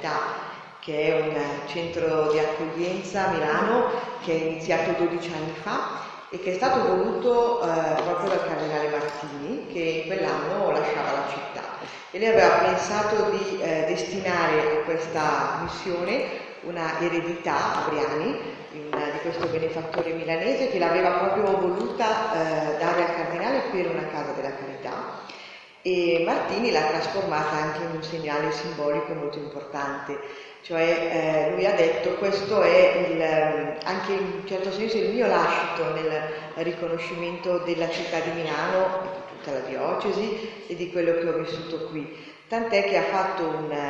Carità, che è un centro di accoglienza a Milano che è iniziato 12 anni fa e che è stato voluto proprio dal Cardinale Martini, che in quell'anno lasciava la città. E lei aveva pensato di destinare a questa missione una eredità a Briani, di questo benefattore milanese, che l'aveva proprio voluta dare al Cardinale per una casa della carità. E Martini l'ha trasformata anche in un segnale simbolico molto importante, cioè lui ha detto: questo è anche in un certo senso il mio lascito nel riconoscimento della città di Milano, di tutta la diocesi e di quello che ho vissuto qui, tant'è che ha fatto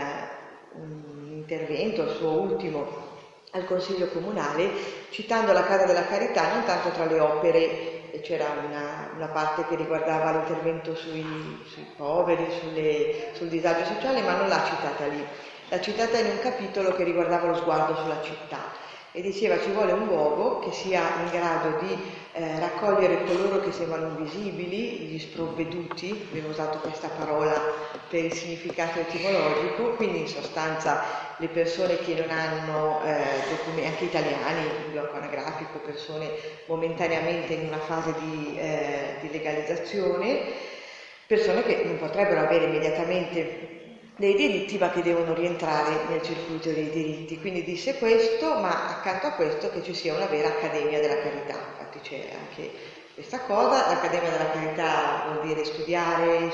un intervento, il suo ultimo, al Consiglio Comunale, citando la Casa della Carità non tanto tra le opere. C'era una parte che riguardava l'intervento sui poveri, sul disagio sociale, ma non l'ha citata lì. L'ha citata in un capitolo che riguardava lo sguardo sulla città e diceva: ci vuole un luogo che sia in grado di raccogliere coloro che sembrano invisibili, gli sprovveduti, abbiamo usato questa parola per il significato etimologico, quindi in sostanza le persone che non hanno documenti, anche italiani, in blocco anagrafico, persone momentaneamente in una fase di legalizzazione, persone che non potrebbero avere immediatamente dei diritti ma che devono rientrare nel circuito dei diritti. Quindi disse questo, ma accanto a questo che ci sia una vera Accademia della Carità. Infatti c'è anche questa cosa. L'Accademia della Carità vuol dire studiare,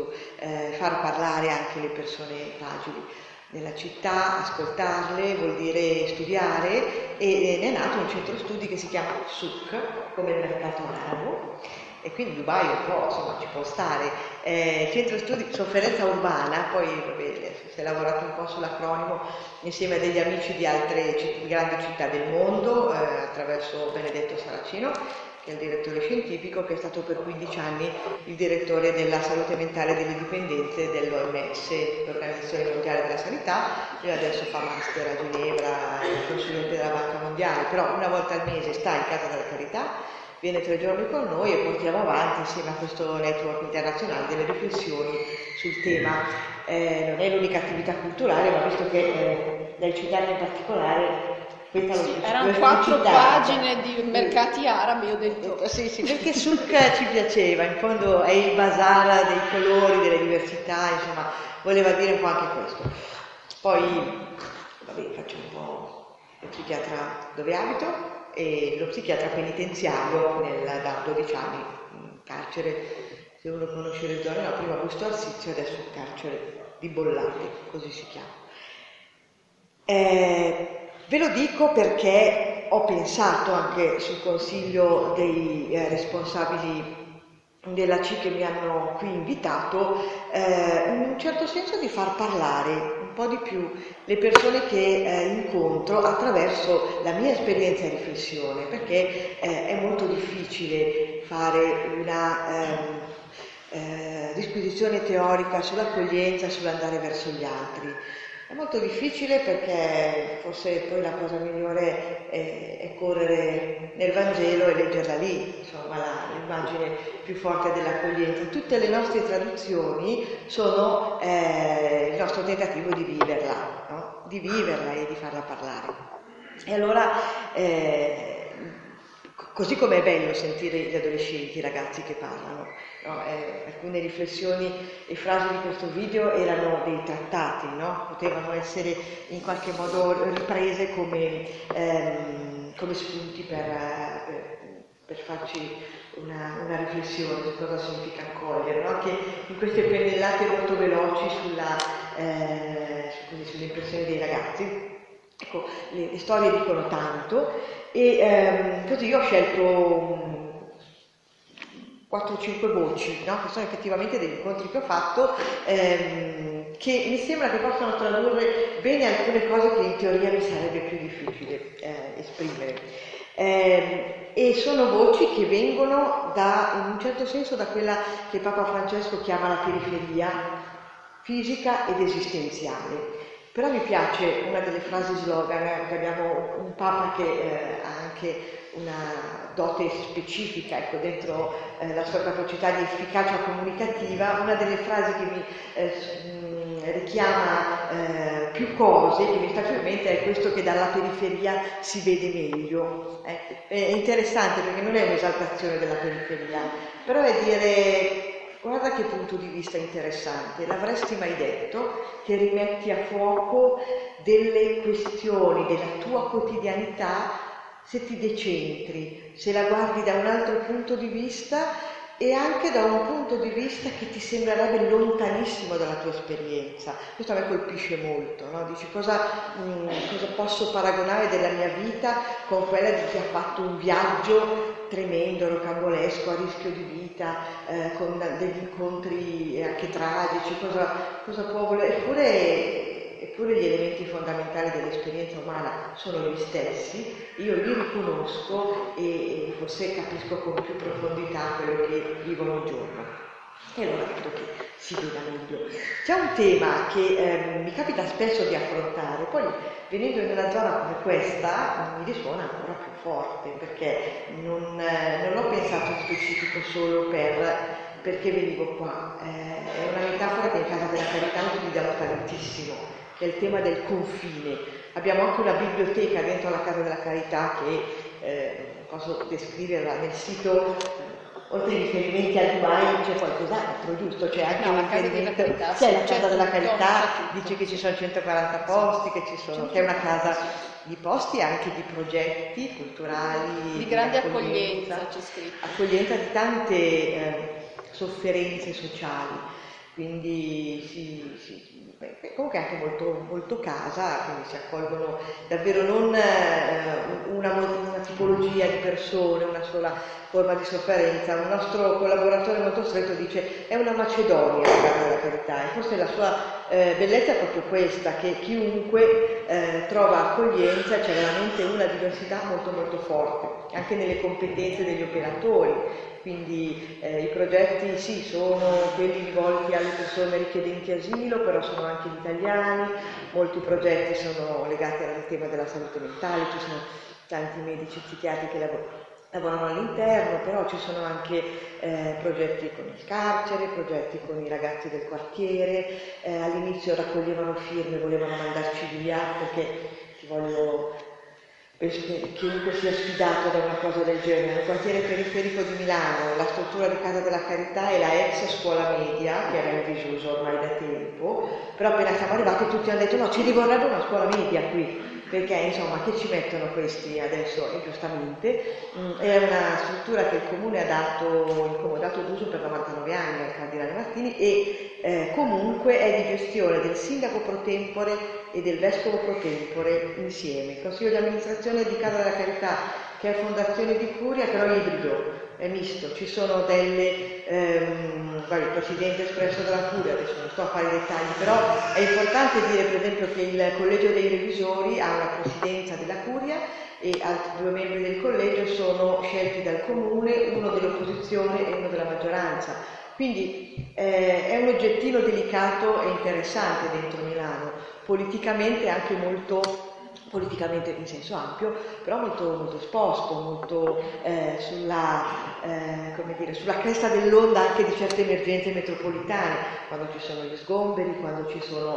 far parlare anche le persone fragili nella città, ascoltarle, vuol dire studiare, e ne è nato un centro studi che si chiama SUC, come il mercato arabo, e quindi Dubai un po', insomma, ci può stare. Centro studi sofferenza urbana, poi vabbè, si è lavorato un po' sull'acronimo insieme a degli amici di altre grandi città del mondo, attraverso Benedetto Saracino, che è il direttore scientifico, che è stato per 15 anni il direttore della salute mentale delle dipendenze dell'OMS, l'Organizzazione Mondiale della Sanità, e adesso fa master a Ginevra, è consulente della Banca Mondiale, però una volta al mese sta in Casa della Carità, viene 3 giorni con noi e portiamo avanti insieme a questo network internazionale delle riflessioni sul tema. Non è l'unica attività culturale, ma visto che lei citata in particolare, erano 4 pagine di mercati arabi, ho detto sì, perché SUC ci piaceva, in fondo è il bazar dei colori, delle diversità, insomma, voleva dire un po' anche questo. Poi, vabbè, faccio un po' il psichiatra dove abito e lo psichiatra penitenziario da 12 anni in carcere. Se uno conosce le zone, no, prima Busto Arsizio, adesso il carcere di Bollate, così si chiama. Ve lo dico perché ho pensato anche sul consiglio dei responsabili della C che mi hanno qui invitato, in un certo senso di far parlare un po' di più le persone che incontro attraverso la mia esperienza e riflessione, perché è molto difficile fare una disquisizione teorica sull'accoglienza, sull'andare verso gli altri. È molto difficile perché forse poi la cosa migliore è correre nel Vangelo e leggerla lì, insomma l'immagine più forte dell'accoglienza. Tutte le nostre traduzioni sono il nostro tentativo di viverla, no? Di viverla e di farla parlare. E allora, così come è bello sentire gli adolescenti, i ragazzi che parlano, no? Alcune riflessioni e frasi di questo video erano dei trattati, no? Potevano essere in qualche modo riprese come spunti per farci una riflessione su cosa significa accogliere, no? Anche in queste pennellate molto veloci sulle impressioni dei ragazzi. Ecco, le storie dicono tanto e così io ho scelto 4 o 5 voci, no? Che sono effettivamente degli incontri che ho fatto, che mi sembra che possano tradurre bene alcune cose che in teoria mi sarebbe più difficile esprimere. E sono voci che vengono in un certo senso da quella che Papa Francesco chiama la periferia fisica ed esistenziale. Però mi piace una delle frasi slogan, che abbiamo un Papa che ha anche una dote specifica, ecco, dentro la sua capacità di efficacia comunicativa. Una delle frasi che mi richiama più più cose che mi sta più in mente è questo che dalla periferia si vede meglio. È interessante perché non è un'esaltazione della periferia, però è dire guarda che punto di vista interessante, l'avresti mai detto che rimetti a fuoco delle questioni della tua quotidianità se ti decentri, se la guardi da un altro punto di vista e anche da un punto di vista che ti sembrerebbe lontanissimo dalla tua esperienza. Questo a me colpisce molto, no? Dici cosa posso paragonare della mia vita con quella di chi ha fatto un viaggio tremendo, rocambolesco, a rischio di vita, con degli incontri anche tragici, cosa può volere? Eppure gli elementi fondamentali dell'esperienza umana sono gli stessi, io li riconosco e forse capisco con più profondità quello che vivo ogni giorno. E allora credo che si veda meglio. C'è un tema che mi capita spesso di affrontare, poi venendo in una zona come questa mi risuona ancora più forte, perché non l'ho pensato in specifico solo perché venivo qua. È una metafora che in Casa della Carità utilizziamo tantissimo, che è il tema del confine. Abbiamo anche una biblioteca dentro la Casa della Carità che posso descriverla nel sito, oltre ai riferimenti a Dubai c'è qualcos'altro, giusto? C'è anche un riferimento, c'è la Casa della Carità, dice che ci sono 140 posti, che è una casa di posti e anche di progetti culturali, di grande accoglienza, c'è scritto. Accoglienza di tante sofferenze sociali, quindi comunque anche molto, molto casa, quindi si accolgono davvero non una tipologia di persone, una sola forma di sofferenza. Un nostro collaboratore molto stretto dice è una Macedonia la Casa della Carità, e forse la sua bellezza è proprio questa, che chiunque trova accoglienza, c'è veramente una diversità molto molto forte, anche nelle competenze degli operatori. Quindi i progetti sì, sono quelli rivolti alle persone richiedenti asilo, però sono anche gli italiani, molti progetti sono legati al tema della salute mentale, ci sono tanti medici psichiatri che lavorano all'interno, però ci sono anche progetti con il carcere, progetti con i ragazzi del quartiere, all'inizio raccoglievano firme, volevano mandarci via perché penso che chiunque sia sfidato da una cosa del genere. Nel quartiere periferico di Milano la struttura di Casa della Carità è la ex scuola media, che era in disuso ormai da tempo, però appena siamo arrivati tutti hanno detto no, ci rivorrebbe una scuola media qui, perché insomma che ci mettono questi adesso, e giustamente. È una struttura che il Comune ha dato d'uso per 99 anni al Cardinale Martini e comunque è di gestione del sindaco pro tempore e del vescovo pro tempore insieme. Il consiglio di amministrazione di Casa della Carità, che è fondazione di Curia, però è ibrido, è misto, ci sono il presidente espresso dalla Curia, adesso non sto a fare i dettagli, però è importante dire per esempio che il collegio dei revisori ha una presidenza della Curia e altri 2 membri del collegio sono scelti dal Comune, uno dell'opposizione e uno della maggioranza. Quindi è un oggettino delicato e interessante dentro Milano, politicamente anche molto, politicamente in senso ampio, però molto, molto esposto, molto sulla cresta dell'onda anche di certe emergenze metropolitane, quando ci sono gli sgomberi, quando ci sono,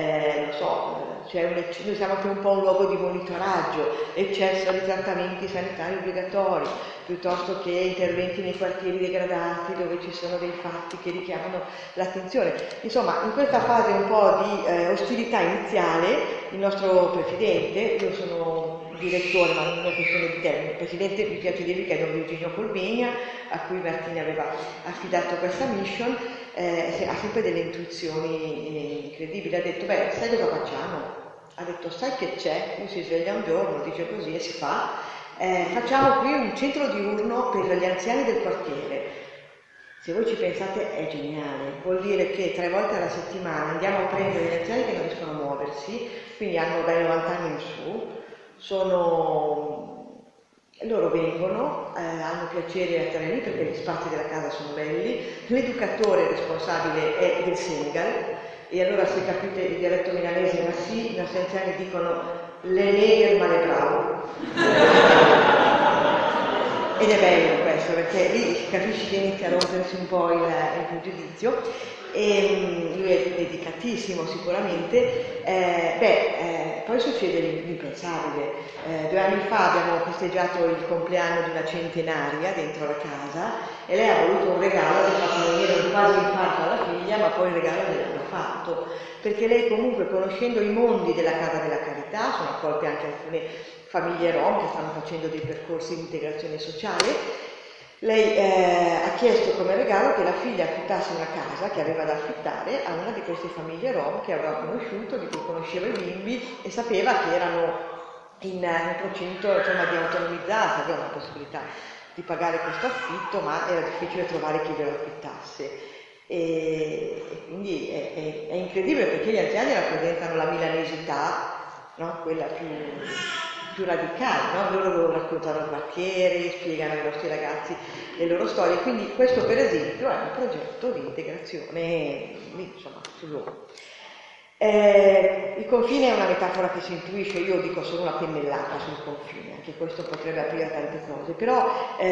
noi siamo anche un po' un luogo di monitoraggio, eccesso di trattamenti sanitari obbligatori, piuttosto che interventi nei quartieri degradati dove ci sono dei fatti che richiamano l'attenzione. Insomma, in questa fase un po' di ostilità iniziale, il nostro presidente, io sono direttore, ma non è questione di termine, il presidente mi piace dirvi che è Don Virginio Colmegna, a cui Martini aveva affidato questa mission, ha sempre delle intuizioni incredibili, ha detto, sai cosa facciamo? Ha detto, sai che c'è? Lui si sveglia un giorno, dice così e si fa, facciamo qui un centro diurno per gli anziani del quartiere. Se voi ci pensate è geniale, vuol dire che 3 volte alla settimana andiamo a prendere gli anziani che non riescono a muoversi, quindi hanno dai 90 anni in su, loro vengono, hanno piacere a stare lì perché gli spazi della casa sono belli, l'educatore responsabile è del Senegal, e allora se capite il dialetto milanese, ma sì, i nostri anziani dicono le neger ma le bravo. Ed è bello questo. questo, perché lì si capisce che inizia a rompersi un po' il pregiudizio, e lui è dedicatissimo sicuramente. Poi succede l'impensabile. 2 anni fa abbiamo festeggiato il compleanno di una centenaria dentro la casa e lei ha voluto un regalo che ha fatto venire quasi infarto alla figlia, ma poi il regalo gliel'hanno fatto, perché lei comunque, conoscendo i mondi della Casa della Carità, sono accolte anche alcune famiglie rom che stanno facendo dei percorsi di integrazione sociale. Lei ha chiesto come regalo che la figlia affittasse una casa che aveva da affittare a una di queste famiglie rom che aveva conosciuto, di cui conosceva i bimbi e sapeva che erano in procinto, insomma, di autonomizzarsi, aveva la possibilità di pagare questo affitto, ma era difficile trovare chi glielo affittasse. E quindi è incredibile, perché gli anziani rappresentano la milanesità, no? Quella più radicali, no? Loro raccontano il quartiere, spiegano ai nostri ragazzi le loro storie, quindi questo per esempio è un progetto di integrazione lì, insomma, sul luogo. Il confine è una metafora che si intuisce, io dico solo una pennellata sul confine, anche questo potrebbe aprire tante cose, però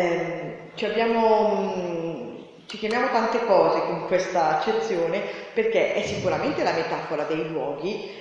ci chiamiamo tante cose con questa accezione perché è sicuramente la metafora dei luoghi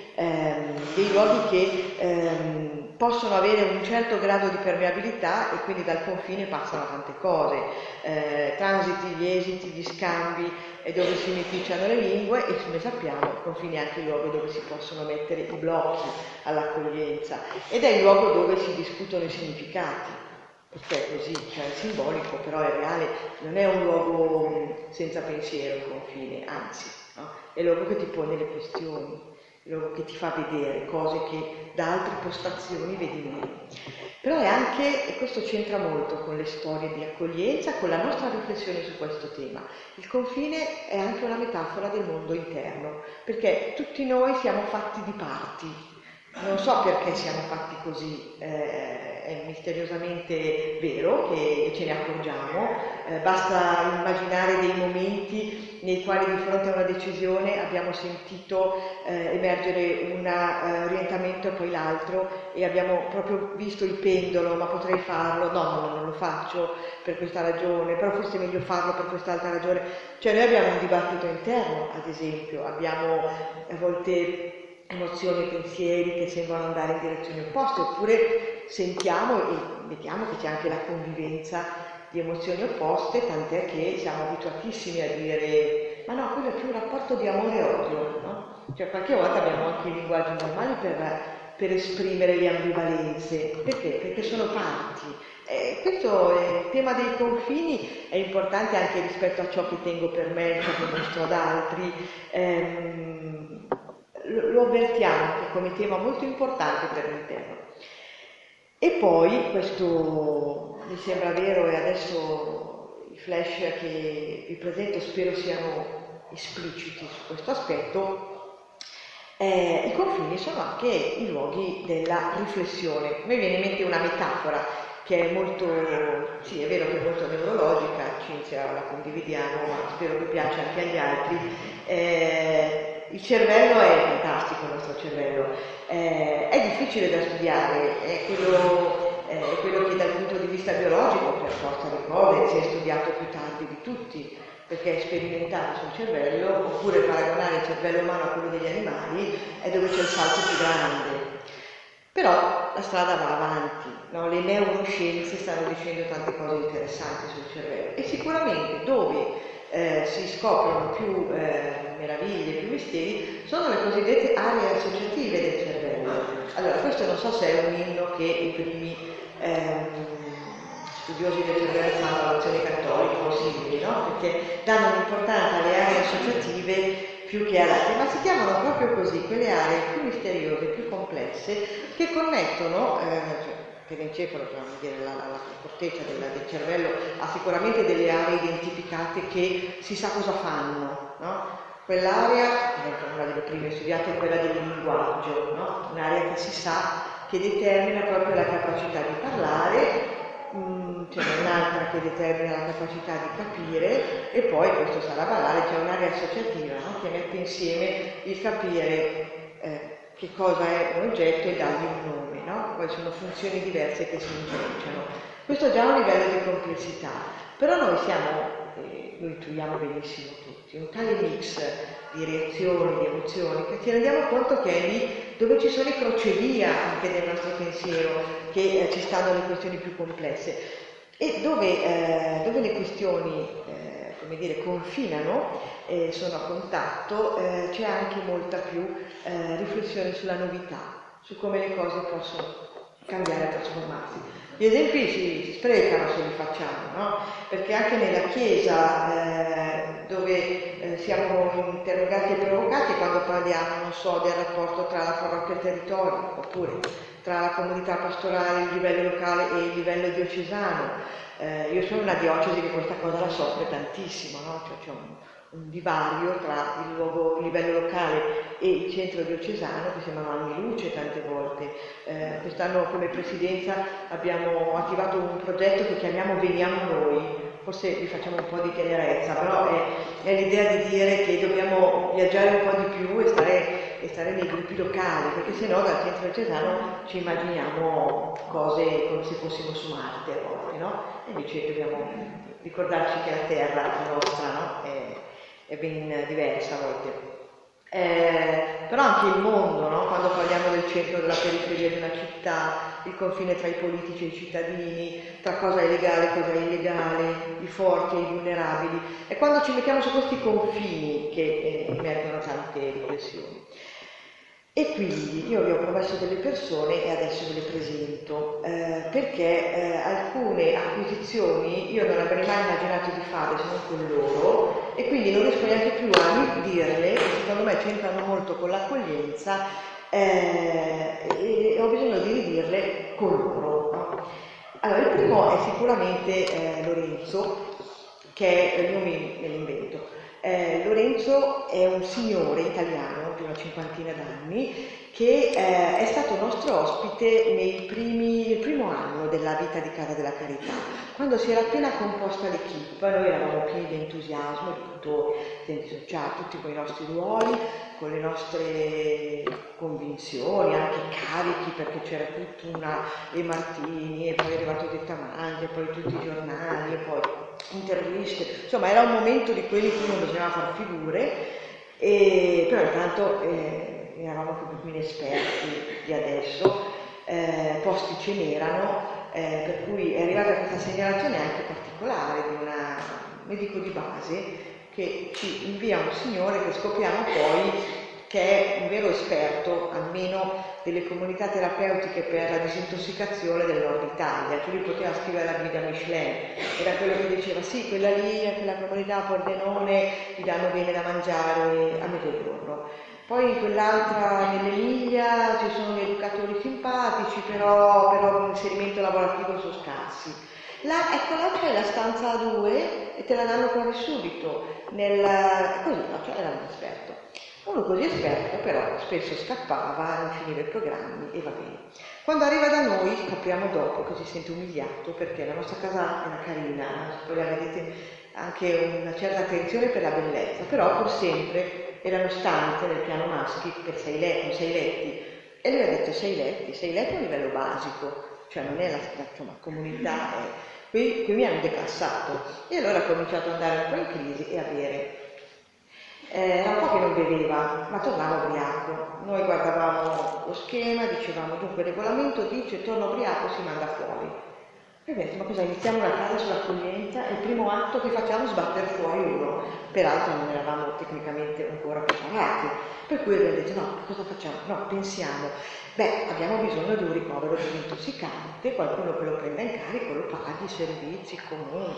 che possono avere un certo grado di permeabilità e quindi dal confine passano tante cose, transiti, gli esiti, gli scambi, dove si unificano le lingue, e come sappiamo il confine è anche il luogo dove si possono mettere i blocchi all'accoglienza ed è il luogo dove si discutono i significati, perché è così, cioè è simbolico, però è reale, non è un luogo senza pensiero il confine, anzi, no? È il luogo che ti pone le questioni, che ti fa vedere cose che da altre postazioni vedi meno. Però è anche, e questo c'entra molto con le storie di accoglienza, con la nostra riflessione su questo tema, il confine è anche una metafora del mondo interno, perché tutti noi siamo fatti di parti. Non so perché siamo fatti così, è misteriosamente vero che ce ne accorgiamo, basta immaginare dei momenti nei quali di fronte a una decisione abbiamo sentito emergere un orientamento e poi l'altro e abbiamo proprio visto il pendolo, ma potrei farlo, no, non lo faccio per questa ragione, però forse è meglio farlo per quest'altra ragione. Cioè noi abbiamo un dibattito interno, ad esempio, abbiamo a volte emozioni e pensieri che sembrano andare in direzioni opposte, oppure sentiamo e vediamo che c'è anche la convivenza di emozioni opposte, tant'è che siamo abituatissimi a dire ma no, quello è più un rapporto di amore e odio, no? Cioè qualche volta abbiamo anche i linguaggi normali per esprimere le ambivalenze, perché? Perché sono parti. Questo il tema dei confini è importante anche rispetto a ciò che tengo per me, ciò che mostro ad altri. Lo avvertiamo anche come tema molto importante per l'interno. E poi, questo mi sembra vero e adesso i flash che vi presento spero siano espliciti su questo aspetto, i confini sono anche i luoghi della riflessione. A me viene in mente una metafora che è molto, sì è vero che è molto neurologica, Cinzia la condividiamo, ma spero che piaccia anche agli altri. Il cervello è fantastico, il nostro cervello, è difficile da studiare, è quello che dal punto di vista biologico, per forza di cose, si è studiato più tardi di tutti, perché sperimentare sul cervello, oppure paragonare il cervello umano a quello degli animali, è dove c'è il salto più grande. Però la strada va avanti, no? Le neuroscienze stanno dicendo tante cose interessanti sul cervello e sicuramente dove si scoprono più meraviglie, più misteri, sono le cosiddette aree associative del cervello. Allora, questo non so se è un inno che i primi studiosi del cervello fanno all'azione cattolica o simili, no? Perché danno un'importanza alle aree associative più che all'altre, ma si chiamano proprio così, quelle aree più misteriose, più complesse, che connettono, che l'encefalo, cioè dire, la corteccia del cervello, ha sicuramente delle aree identificate che si sa cosa fanno, no? Quell'area, una delle prime studiate, è quella del linguaggio, no? Un'area che si sa che determina proprio la capacità di parlare, c'è un'altra che determina la capacità di capire e poi, questo sarà banale, c'è un'area associativa, no? Che mette insieme il capire che cosa è un oggetto e dargli un nome, no? Poi sono funzioni diverse che si intrecciano. Questo è già un livello di complessità, però noi lo intuiamo benissimo tutti, un tale mix di reazioni, di emozioni, che ci rendiamo conto che è lì dove ci sono i crocevia anche del nostro pensiero, che ci stanno le questioni più complesse, e dove le questioni come dire, confinano, sono a contatto, c'è anche molta più riflessione sulla novità, su come le cose possono cambiare e trasformarsi. Gli esempi si sprecano se li facciamo, no? Perché anche nella Chiesa, dove siamo interrogati e provocati quando parliamo, non so, del rapporto tra la parrocchia e il territorio, oppure tra la comunità pastorale, il livello locale e il livello diocesano. Io sono una diocesi che questa cosa la soffre tantissimo, no? Cioè, c'è un divario tra il livello locale e il centro diocesano che sembrano anni luce tante volte. Quest'anno come presidenza abbiamo attivato un progetto che chiamiamo Veniamo Noi. Forse vi facciamo un po' di chiarezza, però è l'idea di dire che dobbiamo viaggiare un po' di più e stare nei gruppi locali, perché sennò dal centro diocesano ci immaginiamo cose come se fossimo su Marte a volte, no? E invece dobbiamo ricordarci che la terra nostra, no? È ben diversa a volte. Però anche il mondo, no? Quando parliamo del centro e della periferia di una città, il confine tra i politici e i cittadini, tra cosa è legale e cosa è illegale, i forti e i vulnerabili, è quando ci mettiamo su questi confini che emergono tante riflessioni. E quindi io vi ho promesso delle persone e adesso ve le presento, perché alcune acquisizioni io non avrei mai immaginato di fare se non con loro, e quindi non riesco neanche più a dirle, e secondo me c'entrano molto con l'accoglienza, e ho bisogno di ridirle con loro, no? Allora, il primo è sicuramente Lorenzo, che io me l'invento. Lorenzo è un signore italiano di una cinquantina d'anni che è stato nostro ospite nel primo anno della vita di Casa della Carità, quando si era appena composta l'equipe. Noi eravamo pieni di entusiasmo, di tutto, tutti con i nostri ruoli, con le nostre convinzioni, anche carichi, perché c'era tutta e Martini, e poi è arrivato Dettamante, e poi tutti i giornali, e poi interviste, insomma era un momento di quelli in cui non bisognava far figure, però intanto eravamo più inesperti di adesso, posti ce n'erano, per cui è arrivata questa segnalazione anche particolare di un medico di base che ci invia un signore che scopriamo poi che è un vero esperto, almeno delle comunità terapeutiche per la disintossicazione del nord Italia. Cioè lui poteva scrivere la guida Michelin, era quello che diceva sì, quella lì, quella comunità a Pordenone, gli danno bene da mangiare a mezzogiorno. Poi in quell'altra, nell'Emilia, ci sono gli educatori simpatici, però l'inserimento lavorativo sono scarsi. Là c'è la stanza 2 e te la danno quasi subito, così, no, cioè era un esperto. Uno così esperto però spesso scappava, non finiva i programmi e va bene. Quando arriva da noi scopriamo dopo che si sente umiliato perché la nostra casa era carina, poi vedete anche una certa attenzione per la bellezza, però pur sempre erano stanze nel piano maschi per 6 letti, e lui ha detto 6 letti è un livello basico, cioè non è la comunità, qui mi hanno declassato, e allora ha cominciato ad andare un po' in crisi e a bere. Era un po' che non beveva, ma tornava ubriaco. Noi guardavamo lo schema, dicevamo dunque il regolamento dice torna ubriaco, si manda fuori. E abbiamo detto, ma cosa, iniziamo una casa sull'accoglienza e il primo atto che facciamo è sbattere fuori uno. Peraltro non eravamo tecnicamente ancora preparati, per cui abbiamo detto no, cosa facciamo? No, pensiamo, abbiamo bisogno di un ricovero disintossicante, qualcuno che lo prenda in carico, lo paghi, i servizi comuni,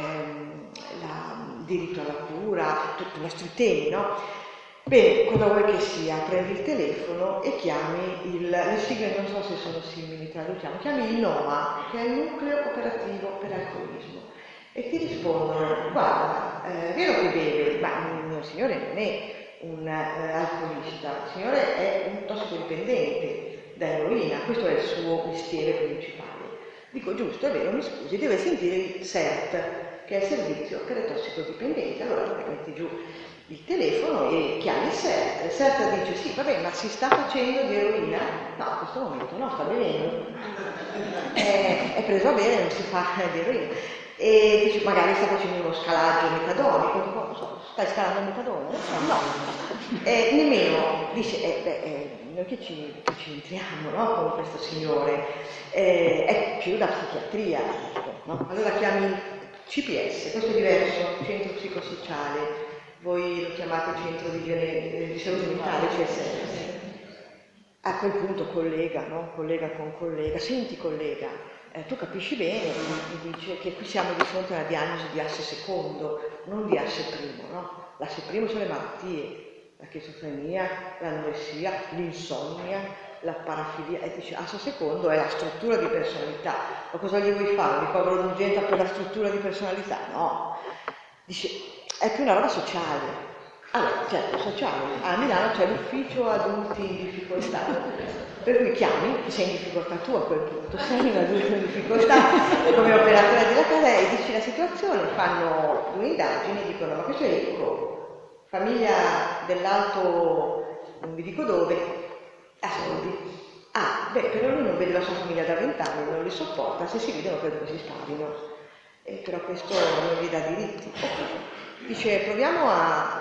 il diritto alla cura, tutti i nostri temi, no? Bene, cosa vuoi che sia? Prendi il telefono e chiami le sigle non so se sono simili, traduciamo, chiami il NOA, che è il Nucleo Operativo per Alcolismo, e ti rispondono, guarda, è vero che beve, ma il mio signore non è un alcolista, il signore è un tossicodipendente da eroina, questo è il suo mestiere principale. Dico, giusto, è vero, mi scusi, deve sentire il CERT. che è il servizio per i tossicodipendenti. Allora metti giù il telefono e chiami il CERT dice sì, vabbè, ma si sta facendo di eroina? No, in questo momento no, sta bevendo, è preso a bere, non si fa di eroina. E dici, magari sta facendo uno scalaggio metadonico, non so, stai scalando il metadone? No, nemmeno, dice, noi che ci entriamo, no, con questo signore, è più da psichiatria, no? Allora chiami CPS, questo è diverso, centro psicosociale, voi lo chiamate centro di salute mentale, CSS. A quel punto collega, no? Collega con collega, senti collega, tu capisci bene, mi dice che qui siamo di fronte a una diagnosi di asse secondo, non di asse primo, no? L'asse primo sono le malattie, la schizofrenia, l'anoressia, l'insonnia, la parafilia, e dice asse secondo è la struttura di personalità. Ma cosa gli vuoi fare? Ricovero d'urgenza per la struttura di personalità? No, dice è più una roba sociale. Allora, certo, sociale. A Milano c'è l'ufficio adulti in difficoltà, per cui chiami, sei in difficoltà tu a quel punto, sei un adulto in difficoltà come operatore della casa e dici la situazione, fanno due indagini e dicono ma questo è ricco, famiglia dell'alto, non vi dico dove, ha soldi. Ah, beh, però lui non vede la sua famiglia da 20 anni, non li sopporta, se si vedono credo che si sparino, però questo non gli dà diritti. Dice proviamo a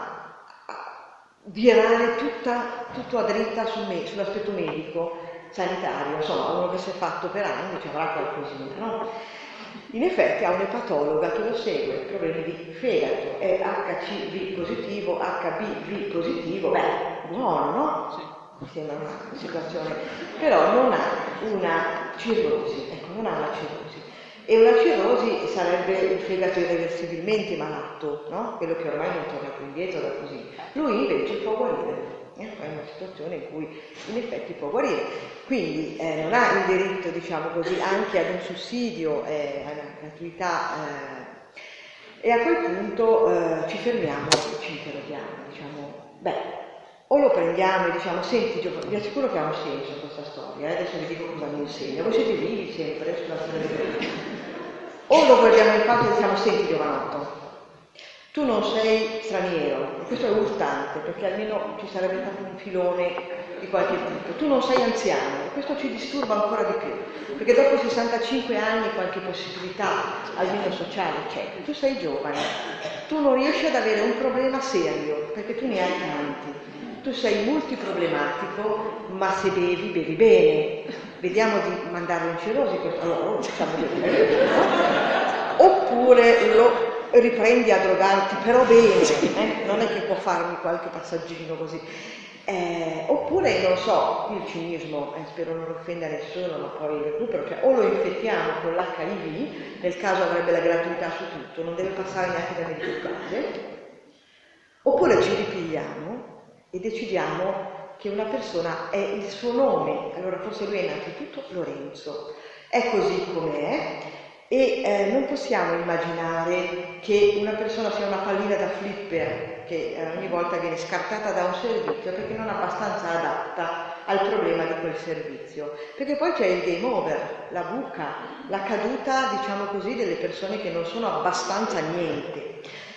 virare tutto a dritta sull'aspetto medico, sanitario, insomma uno che si è fatto per anni ci avrà qualcosina, no? In effetti ha un'epatologa che lo segue, problemi di fegato, è HCV positivo, HBV positivo, beh, buono, no? Sì. Mi sembra una situazione, però non ha una cirrosi, ecco, non ha una cirrosi. E una cirrosi sarebbe il fegato irreversibilmente malato, no? Quello che ormai non torna più indietro da così. Lui invece può guarire, è una situazione in cui in effetti può guarire. Quindi non ha il diritto, diciamo così, anche ad un sussidio, a una gratuità. E a quel punto ci fermiamo e ci interroghiamo, diciamo, beh, o lo prendiamo e diciamo, senti, vi assicuro che ha un senso questa storia, adesso vi dico cosa mi insegna, voi siete vivi sempre sulla storia di vita. O lo guardiamo in faccia e diciamo, senti giovanotto, tu non sei straniero, e questo è urtante, perché almeno ci sarebbe stato un filone di qualche tipo, tu non sei anziano, e questo ci disturba ancora di più, perché dopo 65 anni qualche possibilità, almeno sociale, c'è, tu sei giovane, tu non riesci ad avere un problema serio, perché tu ne hai tanti. Tu sei multiproblematico, ma se bevi, bevi bene. Vediamo di mandarlo in cirrosi, allora facciamo bene. Oppure lo riprendi a drogarti, però bene, non è che può farmi qualche passaggino così. Oppure, non so, qui il cinismo, spero non offenda nessuno, ma poi recupero, cioè o lo infettiamo con l'HIV, nel caso avrebbe la gratuità su tutto, non deve passare neanche da medico base, oppure ci ripigliamo e decidiamo che una persona è il suo nome, allora forse lui è innanzitutto Lorenzo, è così com'è e non possiamo immaginare che una persona sia una pallina da flipper che ogni volta viene scartata da un servizio perché non è abbastanza adatta al problema di quel servizio, perché poi c'è il game over, la buca, la caduta, diciamo così, delle persone che non sono abbastanza niente.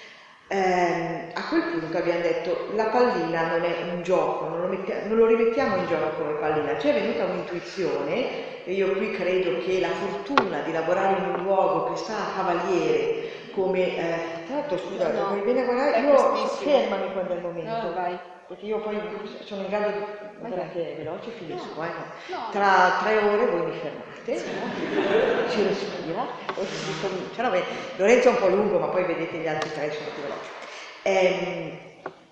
A quel punto abbiamo detto la pallina non è un gioco, non lo rimettiamo in gioco come pallina, ci è venuta un'intuizione e io qui credo che la fortuna di lavorare in un luogo che sta a Cavaliere come tra l'altro scusa, no, mi viene a guardare, io fermami quando è il momento, no, vai. Perché io poi sono in grado di che è veloce, finisco, no. No. Tra 3 ore voi mi fermate, sì. Si respira, poi si comincia. Lorenzo è un po' lungo, ma poi vedete gli altri 3 sono più veloci.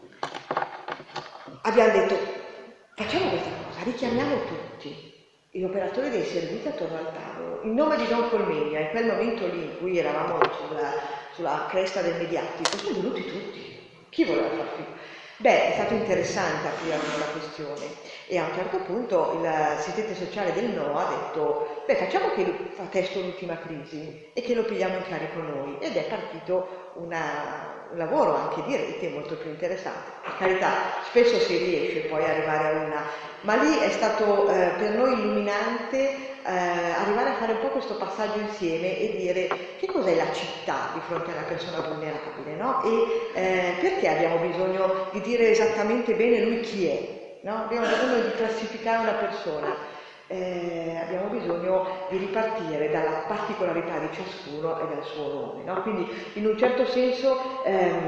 Abbiamo detto, facciamo questa cosa, richiamiamo tutti gli operatori dei servizi attorno al tavolo, in nome di Don Colmegna, in quel momento lì in cui eravamo sulla cresta del mediatico, sono venuti tutti. Chi voleva far più? Beh, è stato interessante aprire la questione e a un certo punto il assistente sociale del NOA ha detto beh, facciamo che fa testo l'ultima crisi e che lo pigliamo in carico noi, ed è partito un lavoro anche di rete molto più interessante. Per carità, spesso si riesce poi ad arrivare a una, ma lì è stato per noi illuminante arrivare a fare un po' questo passaggio insieme e dire che cos'è la città di fronte a una persona vulnerabile, no? E perché abbiamo bisogno di dire esattamente bene lui chi è, no? Abbiamo bisogno di classificare una persona, abbiamo bisogno di ripartire dalla particolarità di ciascuno e dal suo nome, no? Quindi in un certo senso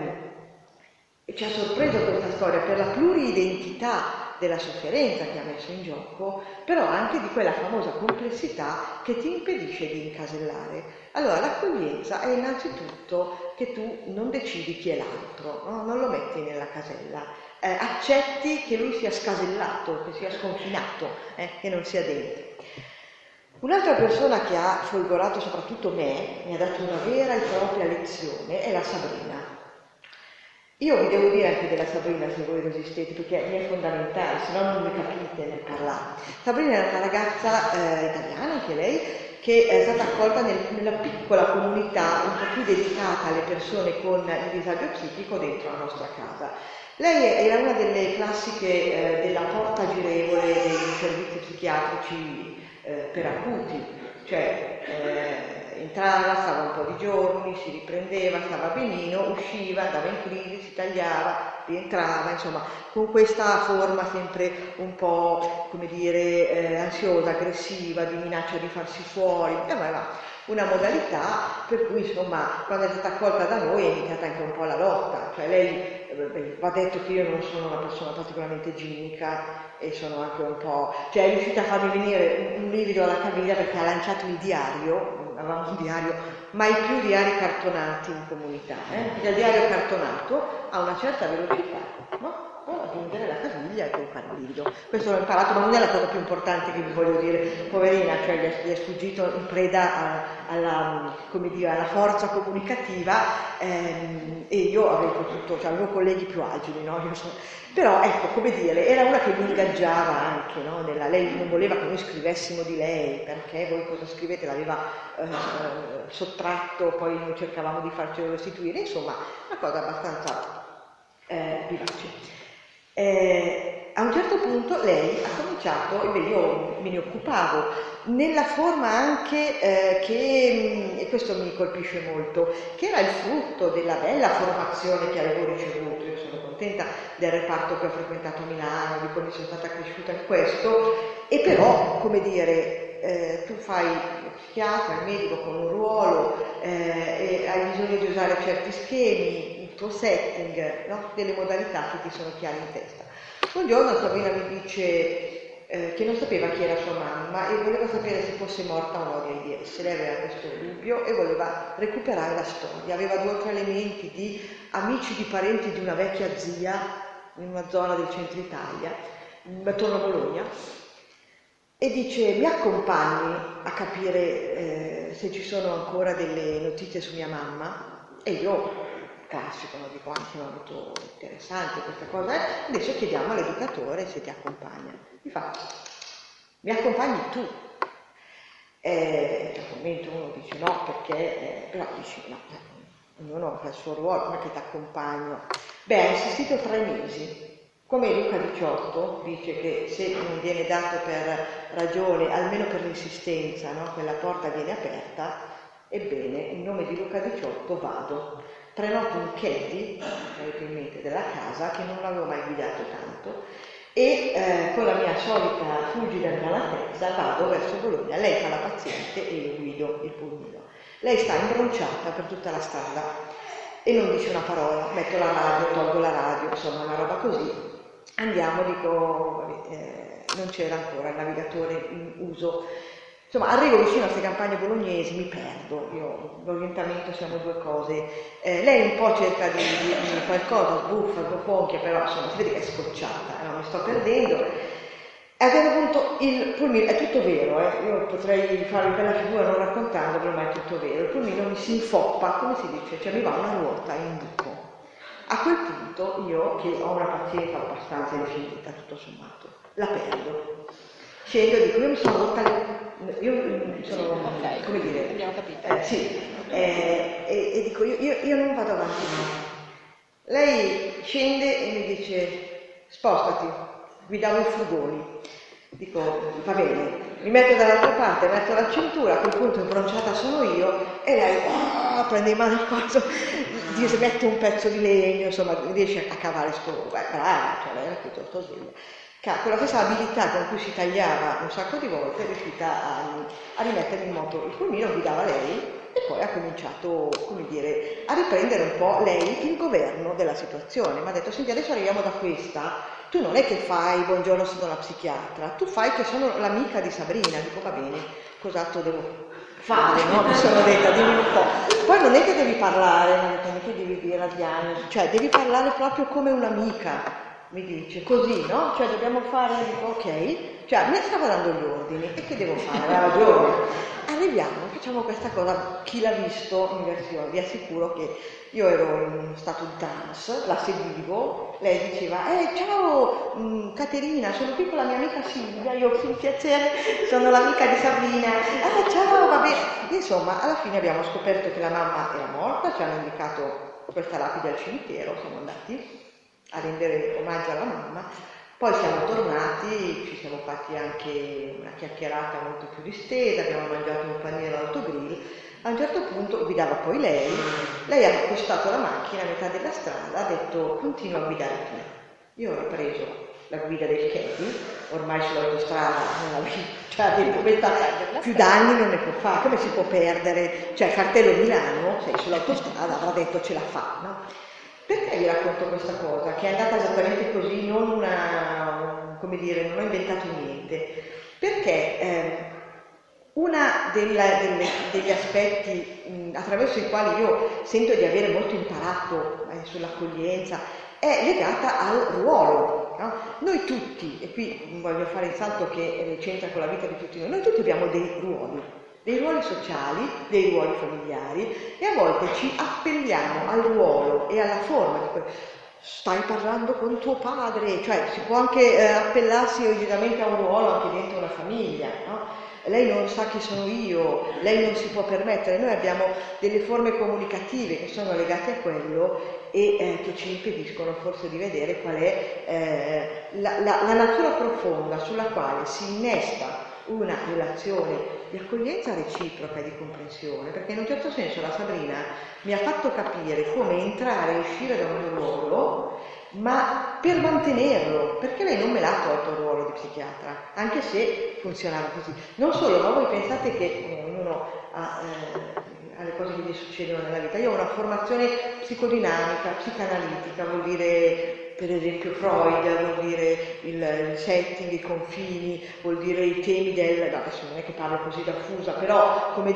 ci ha sorpreso questa storia per la pluridentità della sofferenza che ha messo in gioco, però anche di quella famosa complessità che ti impedisce di incasellare. Allora l'accoglienza è innanzitutto che tu non decidi chi è l'altro, no? Non lo metti nella casella, accetti che lui sia scasellato, che sia sconfinato, che non sia dentro. Un'altra persona che ha folgorato soprattutto me, mi ha dato una vera e propria lezione, è la Sabrina. Io vi devo dire anche della Sabrina, se voi resistete, perché mi è fondamentale, se no non mi capite nel parlare. Sabrina è una ragazza italiana, anche lei, che è stata accolta nella piccola comunità un po' più dedicata alle persone con il disagio psichico dentro la nostra casa. Lei era una delle classiche della porta girevole dei servizi psichiatrici per acuti, cioè entrava, stava un po' di giorni, si riprendeva, stava benino, usciva, andava in crisi, si tagliava, rientrava, insomma, con questa forma sempre un po', come dire, ansiosa, aggressiva, di minaccia di farsi fuori, una modalità per cui, insomma, quando è stata accolta da noi è iniziata anche un po' la lotta, cioè lei, va detto che io non sono una persona particolarmente ginnica e sono anche un po', cioè è riuscita a farmi venire un livido alla caviglia perché ha lanciato il diario, avevamo un diario, mai più diari cartonati in comunità, perché il diario cartonato ha una certa velocità, no? Può raggiungere la caviglia e poi fare il livido. Questo l'ho imparato, ma non è la cosa più importante che vi voglio dire, poverina, cioè gli è sfuggito in preda alla forza comunicativa e io avevo potuto, cioè avevo colleghi più agili, no? Però ecco, come dire, era una che mi ingaggiava anche, no? Lei non voleva che noi scrivessimo di lei, perché voi cosa scrivete? L'aveva sottratto, poi noi cercavamo di farcelo restituire, insomma, una cosa abbastanza vivace. A un certo punto lei ha cominciato, e io me ne occupavo, nella forma anche che, e questo mi colpisce molto, che era il frutto della bella formazione che avevo ricevuto. Io sono contenta del reparto che ho frequentato a Milano, di come sono stata cresciuta in questo, e però, come dire, tu fai lo psichiatra, il medico con un ruolo, e hai bisogno di usare certi schemi, il tuo setting, no? Delle modalità che ti sono chiare in testa. Un giorno Sabrina mi dice che non sapeva chi era sua mamma e voleva sapere se fosse morta o no di AIDS. Lei aveva questo dubbio e voleva recuperare la storia. Aveva 2 o 3 elementi di amici, di parenti di una vecchia zia in una zona del centro Italia, attorno a Bologna, e dice: mi accompagni a capire se ci sono ancora delle notizie su mia mamma? E io, classico, non dico, anzi è molto interessante questa cosa, adesso chiediamo all'educatore se ti accompagna. Mi fa: mi accompagni tu? Ovviamente uno dice no, perché, però dice no, ognuno fa il suo ruolo, non è che ti accompagno. Beh, ha insistito 3 mesi. Come Luca 18 dice che se non viene dato per ragione, almeno per l'insistenza, no? Quella porta viene aperta, ebbene, in nome di Luca 18 vado. Prenoto un caddy, probabilmente della casa, che non l'avevo mai guidato tanto, e con la mia solita fulgida galatezza vado verso Bologna. Lei fa la paziente e io guido il pulmino. Lei sta imbronciata per tutta la strada e non dice una parola, metto la radio, tolgo la radio, insomma una roba così. Andiamo, dico, non c'era ancora il navigatore in uso. Insomma, arrivo vicino a queste campagne bolognesi, mi perdo, io, l'orientamento siamo 2 cose. Lei un po' cerca di qualcosa, sbuffa, sbofonchia, però insomma si vede che è scocciata, no? Mi sto perdendo. E a un certo punto il pulmino, è tutto vero, io potrei fare una bella figura non raccontandovelo, ma è tutto vero. Il pulmino mi si infoppa, come si dice, cioè mi va una ruota in buco. A quel punto io, che ho una pazienza abbastanza infinita, tutto sommato, la perdo. Scendo e dico: io mi sono rotta io sono, okay, come dire, abbiamo capito. sì, e dico io non vado avanti. Lei scende e mi dice: spostati, guidavo i furgoni. Dico: va bene, mi metto dall'altra parte, metto la cintura, a quel punto imbronciata sono io, e lei prende in mano il coso, si mette un pezzo di legno, insomma, riesce a cavare sto, brava, cioè lei era piuttosto sveglia. Con la stessa abilità con cui si tagliava un sacco di volte è riuscita a rimettere in moto il pulmino, guidava lei e poi ha cominciato, come dire, a riprendere un po' lei il governo della situazione. Mi ha detto, senti, adesso arriviamo da questa, tu non è che fai buongiorno sono la psichiatra, tu fai che sono l'amica di Sabrina. Dico, va bene, cos'altro devo fare, no? Mi sono detta, dimmi un po'. Poi non è che devi parlare, mi ha detto, non è che devi dire la diagnosi, cioè devi parlare proprio come un'amica. Mi dice, così, no? Cioè dobbiamo fare, dico, ok, cioè mi stava dando gli ordini, e che devo fare? Ha ragione. Arriviamo, facciamo questa cosa, chi l'ha visto in versione, vi assicuro che io ero in stato di trance, la seguivo, lei diceva, ciao Caterina, sono qui con la mia amica Silvia, io un piacere, sono l'amica di Sabrina, ciao, vabbè. Insomma, alla fine abbiamo scoperto che la mamma era morta, ci hanno indicato questa lapide al cimitero, siamo andati a rendere omaggio alla mamma, poi siamo tornati, ci siamo fatti anche una chiacchierata molto più distesa, abbiamo mangiato un panino all'autogrill, a un certo punto guidava poi lei ha acquistato la macchina a metà della strada, ha detto continua a guidare tu. Io ho ripreso la guida del Caddy, ormai sull'autostrada non la cioè ha detto questa più danni non ne può fare, come si può perdere, cioè cartello Milano, sei sull'autostrada, avrà detto ce la fa, no? Perché vi racconto questa cosa? Che è andata esattamente così, non come dire, non ho inventato niente. Perché uno degli aspetti attraverso i quali io sento di avere molto imparato sull'accoglienza è legata al ruolo. No? Noi tutti, e qui voglio fare il salto che c'entra con la vita di tutti noi tutti abbiamo dei ruoli sociali, dei ruoli familiari, e a volte ci appelliamo al ruolo e alla forma di stai parlando con tuo padre, cioè si può anche appellarsi originariamente a un ruolo anche dentro una famiglia, no? Lei non sa chi sono io, lei non si può permettere, noi abbiamo delle forme comunicative che sono legate a quello e che ci impediscono forse di vedere qual è la natura profonda sulla quale si innesta una relazione di accoglienza reciproca e di comprensione, perché in un certo senso la Sabrina mi ha fatto capire come entrare e uscire da un ruolo, ma per mantenerlo, perché lei non me l'ha tolto il ruolo di psichiatra, anche se funzionava così. Non solo, ma voi pensate che ognuno ha le cose che gli succedono nella vita. Io ho una formazione psicodinamica, psicanalitica, vuol dire per esempio Freud, vuol dire il setting, i confini, vuol dire i temi adesso non è che parlo così diffusa, però come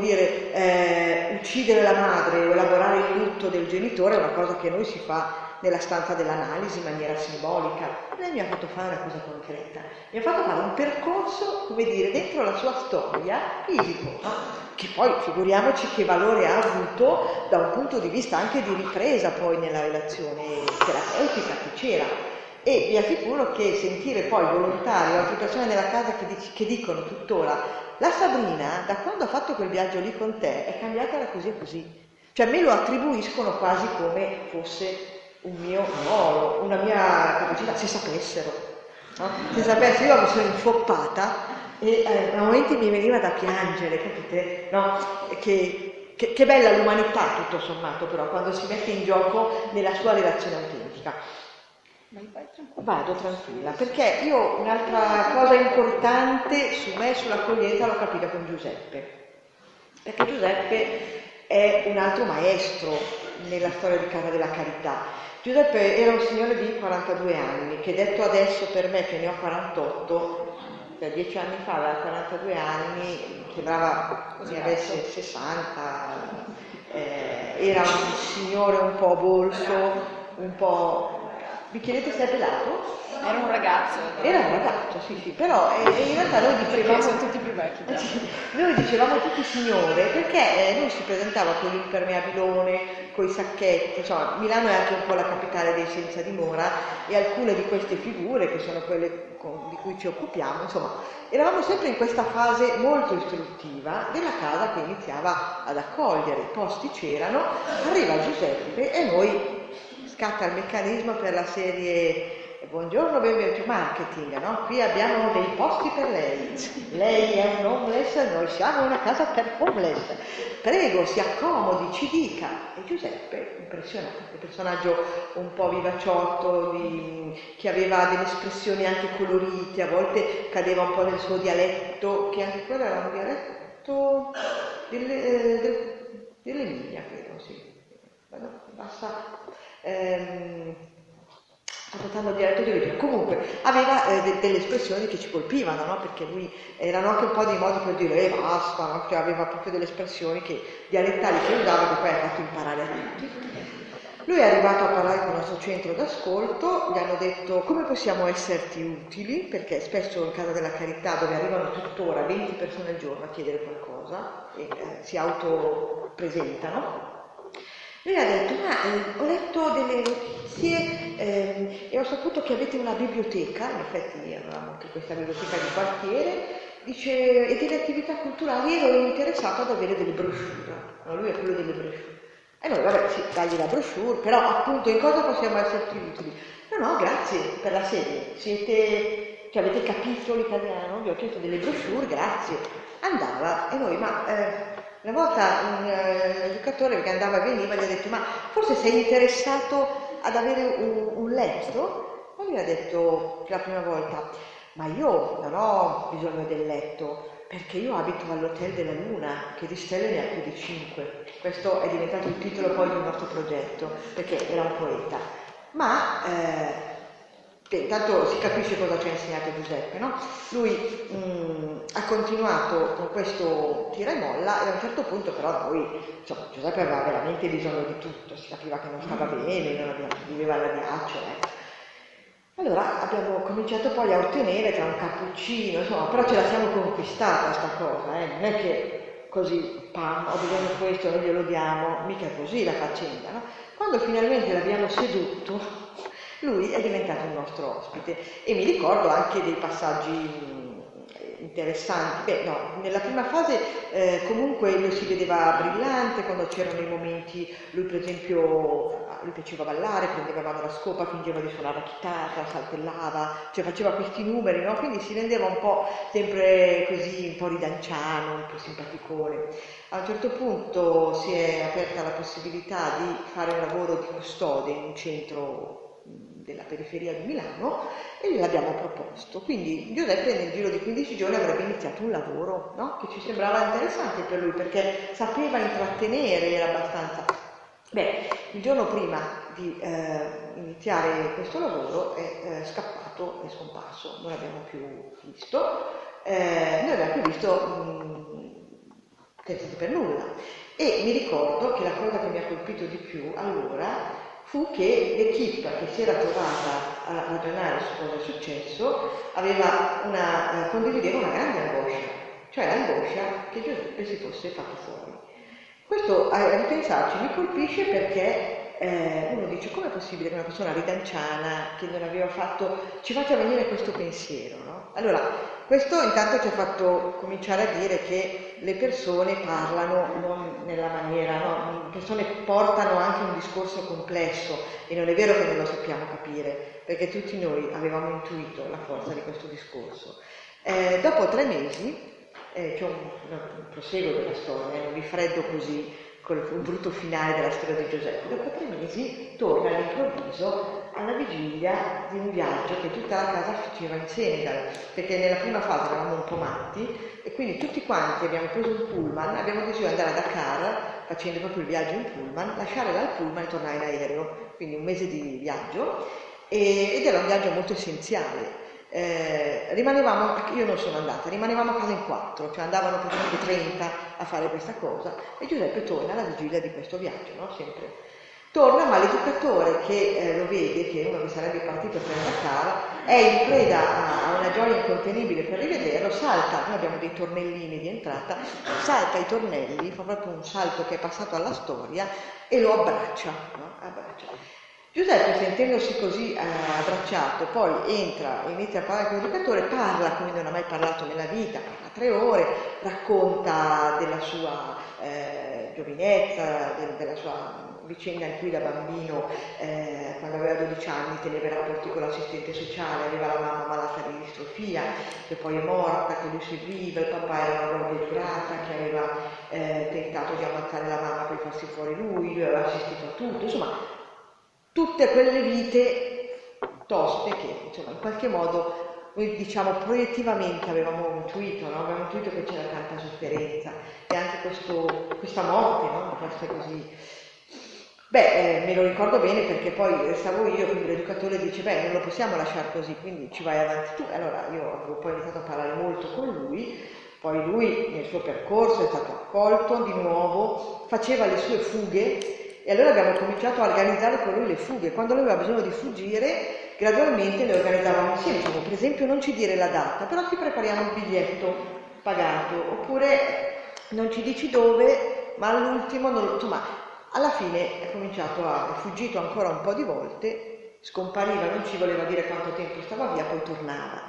dire, uccidere la madre o elaborare il lutto del genitore è una cosa che noi si fa nella stanza dell'analisi in maniera simbolica. Lei mi ha fatto fare una cosa concreta, mi ha fatto fare un percorso, come dire, dentro la sua storia fisico, no? Che poi figuriamoci che valore ha avuto da un punto di vista anche di ripresa poi nella relazione terapeutica che c'era. E vi assicuro che sentire poi volontari o altre persone nella casa che dicono tuttora la Sabrina da quando ha fatto quel viaggio lì con te è cambiata da così a così, cioè me lo attribuiscono quasi come fosse un mio ruolo, una mia capacità, se sapessero, no? Se sapessero, io mi sono infoppata e a momenti mi veniva da piangere, capite? No? Che bella l'umanità tutto sommato, però quando si mette in gioco nella sua relazione autentica. Vado tranquilla, perché io un'altra cosa importante su me, sull'accoglienza, l'ho capita con Giuseppe, perché Giuseppe è un altro maestro nella storia di Casa della Carità. Giuseppe era un signore di 42 anni, che detto adesso per me che ne ho 48, 10 anni fa aveva 42 anni, sembrava ne avesse 60, era un signore un po' bolso, un po'... Vi chiedete se è pelato? Era un ragazzo. Era un ragazzo, sì, però in realtà noi dicevamo... sono tutti più vecchi. Noi dicevamo tutti signore, perché lui si presentava con l'impermeabilone, con i sacchetti, insomma, Milano è anche un po' la capitale dei senza dimora, e alcune di queste figure, che sono quelle di cui ci occupiamo, insomma, eravamo sempre in questa fase molto istruttiva della casa che iniziava ad accogliere, i posti c'erano, arriva Giuseppe e noi... scatta il meccanismo per la serie buongiorno, benvenuto, marketing, no? Qui abbiamo dei posti per lei. Lei è un homeless, noi siamo una casa per homeless. Prego, si accomodi, ci dica. E Giuseppe, impressionante, personaggio un po' vivacciotto, che aveva delle espressioni anche colorite, a volte cadeva un po' nel suo dialetto, che anche quello era un dialetto dell'Emilia, credo, sì. Basta. Portando il dialetto di origine. Comunque aveva delle espressioni che ci colpivano, no? Perché lui erano anche un po' dei modi per dire basta, no? Che aveva proprio delle espressioni dialettali che usava, che poi ha fatto imparare a tutti. Lui è arrivato a parlare con il nostro centro d'ascolto, gli hanno detto come possiamo esserti utili, perché spesso in Casa della Carità, dove arrivano tuttora 20 persone al giorno a chiedere qualcosa e si autopresentano. Lui ha detto, ho letto delle notizie e ho saputo che avete una biblioteca, in effetti avevamo anche questa biblioteca di quartiere, dice, e delle attività culturali, ero interessato ad avere delle brochure. No, lui è quello delle brochure. E noi, vabbè, sì, dagli la brochure, però appunto in cosa possiamo esserti utili? No, grazie per la sede, avete capitolo italiano, vi ho chiesto delle brochure, grazie. Andava, e noi, una volta un educatore che andava e veniva gli ha detto, ma forse sei interessato ad avere un letto? E lui ha detto la prima volta, ma io non ho bisogno del letto, perché io abito all'Hotel della Luna, che di stelle ne ha più di 5. Questo è diventato il titolo poi del nostro progetto, perché era un poeta. Ma intanto si capisce cosa ci ha insegnato Giuseppe, no? Lui ha continuato con questo tira e molla e a un certo punto però insomma, Giuseppe aveva veramente bisogno di tutto, si capiva che non stava bene, viveva all'Adiaccio, Allora abbiamo cominciato poi a ottenere tra un cappuccino, insomma, però ce la siamo conquistata sta cosa, non è che così, pam, ho bisogno di questo, noi glielo diamo, mica così la faccenda, no? Quando finalmente l'abbiamo sedotto, lui è diventato il nostro ospite e mi ricordo anche dei passaggi interessanti. Nella prima fase comunque lo si vedeva brillante, quando c'erano i momenti, lui per esempio, lui piaceva ballare, prendeva in mano la scopa, fingeva di suonare la chitarra, saltellava, cioè faceva questi numeri, no? Quindi si rendeva un po' sempre così, un po' ridanciano, un po' simpaticone. A un certo punto si è aperta la possibilità di fare un lavoro di custode in un centro della periferia di Milano e gliel'abbiamo proposto. Quindi Giuseppe nel giro di 15 giorni avrebbe iniziato un lavoro, no? Che ci sembrava interessante per lui perché sapeva intrattenere, era abbastanza... il giorno prima di iniziare questo lavoro è scappato, è scomparso, non l'abbiamo più visto, senza per nulla. E mi ricordo che la cosa che mi ha colpito di più allora fu che l'equipe che si era trovata a ragionare su cosa è successo condivideva una grande angoscia, cioè l'angoscia che Giuseppe si fosse fatto fuori. Questo, a ripensarci, mi colpisce perché uno dice com'è possibile che una persona ridanciana che non aveva fatto ci faccia venire questo pensiero, no? Allora, questo intanto ci ha fatto cominciare a dire che le persone parlano non nella maniera, no? Le persone portano anche un discorso complesso e non è vero che non lo sappiamo capire, perché tutti noi avevamo intuito la forza di questo discorso. Dopo 3 mesi, c'è un proseguo della storia, un rifreddo così, con il brutto finale della storia di Giuseppe. Dopo 3 mesi torna all'improvviso alla vigilia di un viaggio che tutta la casa faceva in Senegal, perché nella prima fase eravamo un po' matti e quindi tutti quanti abbiamo preso un pullman, abbiamo deciso di andare a Dakar facendo proprio il viaggio in pullman, lasciare dal pullman e tornare in aereo, quindi 1 mese di viaggio ed era un viaggio molto essenziale. Io non sono andata, rimanevamo a casa in 4, cioè andavano praticamente 30 a fare questa cosa e Giuseppe torna alla vigilia di questo viaggio, no? Sempre. Torna, ma l'educatore che lo vede, che è uno che sarebbe partito per Dakar, è in preda a una gioia incontenibile per rivederlo, salta, noi abbiamo dei tornellini di entrata, salta i tornelli, fa proprio un salto che è passato alla storia e lo abbraccia, no? Giuseppe, sentendosi così abbracciato, poi entra e inizia a parlare con l'educatore, parla come non ha mai parlato nella vita, parla 3 ore, racconta della sua giovinezza, della sua vicenda in cui da bambino, quando aveva 12 anni, teneva i rapporti con l'assistente sociale, aveva la mamma malata di distrofia, che poi è morta, che lui seguiva, il papà era una guardia giurata, che aveva tentato di ammazzare la mamma per farsi fuori lui aveva assistito a tutto, insomma, tutte quelle vite toste che, insomma, in qualche modo noi diciamo proiettivamente avevamo intuito, no? Avevamo intuito che c'era tanta sofferenza e anche questa morte, no? Questa così. Me lo ricordo bene perché poi stavo io, quindi l'educatore dice non lo possiamo lasciare così, quindi ci vai avanti tu. Allora io avevo poi iniziato a parlare molto con lui, poi lui nel suo percorso è stato accolto di nuovo, faceva le sue fughe e allora abbiamo cominciato a organizzare con lui le fughe. Quando lui aveva bisogno di fuggire, gradualmente le organizzavamo insieme, diciamo, per esempio non ci dire la data, però ti prepariamo un biglietto pagato, oppure non ci dici dove, ma all'ultimo, insomma, alla fine è fuggito ancora un po' di volte, scompariva, non ci voleva dire quanto tempo stava via, poi tornava,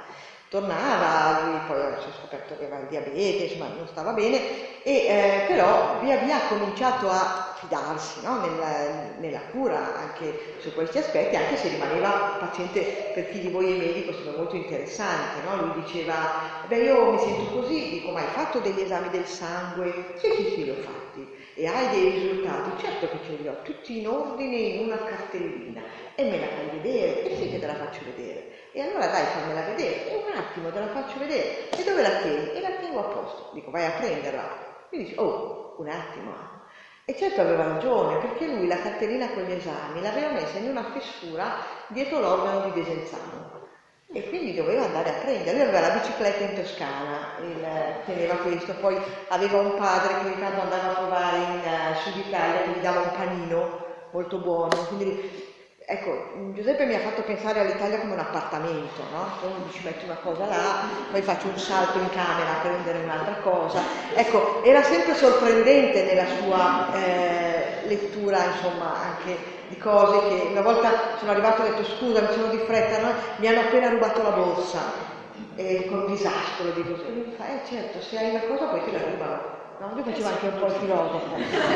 lui poi si è scoperto che aveva il diabete, insomma non stava bene, però via via ha cominciato a fidarsi, no? nella cura anche su questi aspetti, anche se rimaneva paziente. Per chi di voi è medico sembra molto interessante, no? Lui diceva, io mi sento così, dico, ma hai fatto degli esami del sangue? Sì, li ho fatti. E hai dei risultati? Certo che ce li ho, tutti in ordine in una cartellina. E me la fai vedere? E sì che te la faccio vedere. E allora dai, fammela vedere. E un attimo te la faccio vedere. E dove la tieni? E la tengo a posto. Dico, vai a prenderla. Mi dice, un attimo. E certo aveva ragione, perché lui la cartellina con gli esami l'aveva messa in una fessura dietro l'organo di Desenzano. E quindi doveva andare a prendere. Lui aveva la bicicletta in Toscana, teneva questo, poi aveva un padre che ogni tanto andava a trovare in Sud Italia, che gli dava un panino molto buono. Quindi, ecco, Giuseppe mi ha fatto pensare all'Italia come un appartamento, no? Tu ci metti una cosa là, poi faccio un salto in camera per prendere un'altra cosa. Ecco, era sempre sorprendente nella sua lettura, insomma, anche di cose che una volta sono arrivato e ho detto scusa, mi sono di fretta, no? Mi hanno appena rubato la borsa, con un disastro, dico, e lui fa, certo, se hai una cosa poi te la rubano. No, lui faceva anche un po' il filosofo,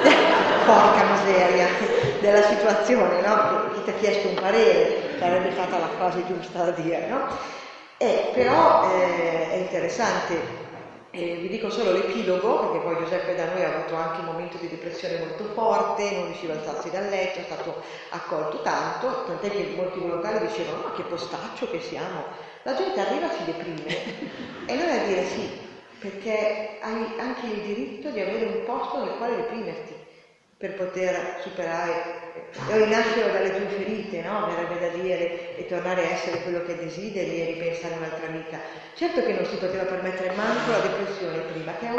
porca miseria della situazione, no? Chi ti ha chiesto un parere, sarebbe stata la frase giusta da dire, no? Però è interessante. Vi dico solo l'epilogo, perché poi Giuseppe da noi ha avuto anche un momento di depressione molto forte, non riusciva a alzarsi dal letto, è stato accolto tanto, tant'è che molti volontari dicevano, ma che postaccio che siamo, la gente arriva e si deprime, e noi a dire sì, perché hai anche il diritto di avere un posto nel quale deprimerti, per poter superare o rinascere dalle tue ferite, no? Verrebbe da dire, e tornare a essere quello che desideri e ripensare un'altra vita. Certo che non si poteva permettere manco la depressione prima, che è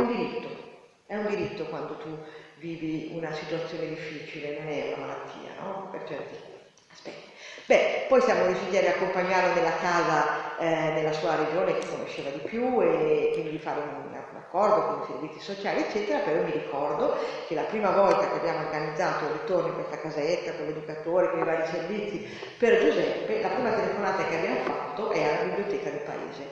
un diritto quando tu vivi una situazione difficile, non è una malattia, no? Per certi aspetti. Poi siamo riusciti a riaccompagnarlo nella casa nella sua regione che conosceva di più e quindi di fare un accordo con i servizi sociali, eccetera. Però mi ricordo che la prima volta che abbiamo organizzato il ritorno in questa casetta con l'educatore, con i vari servizi per Giuseppe, la prima telefonata che abbiamo fatto è alla biblioteca del paese,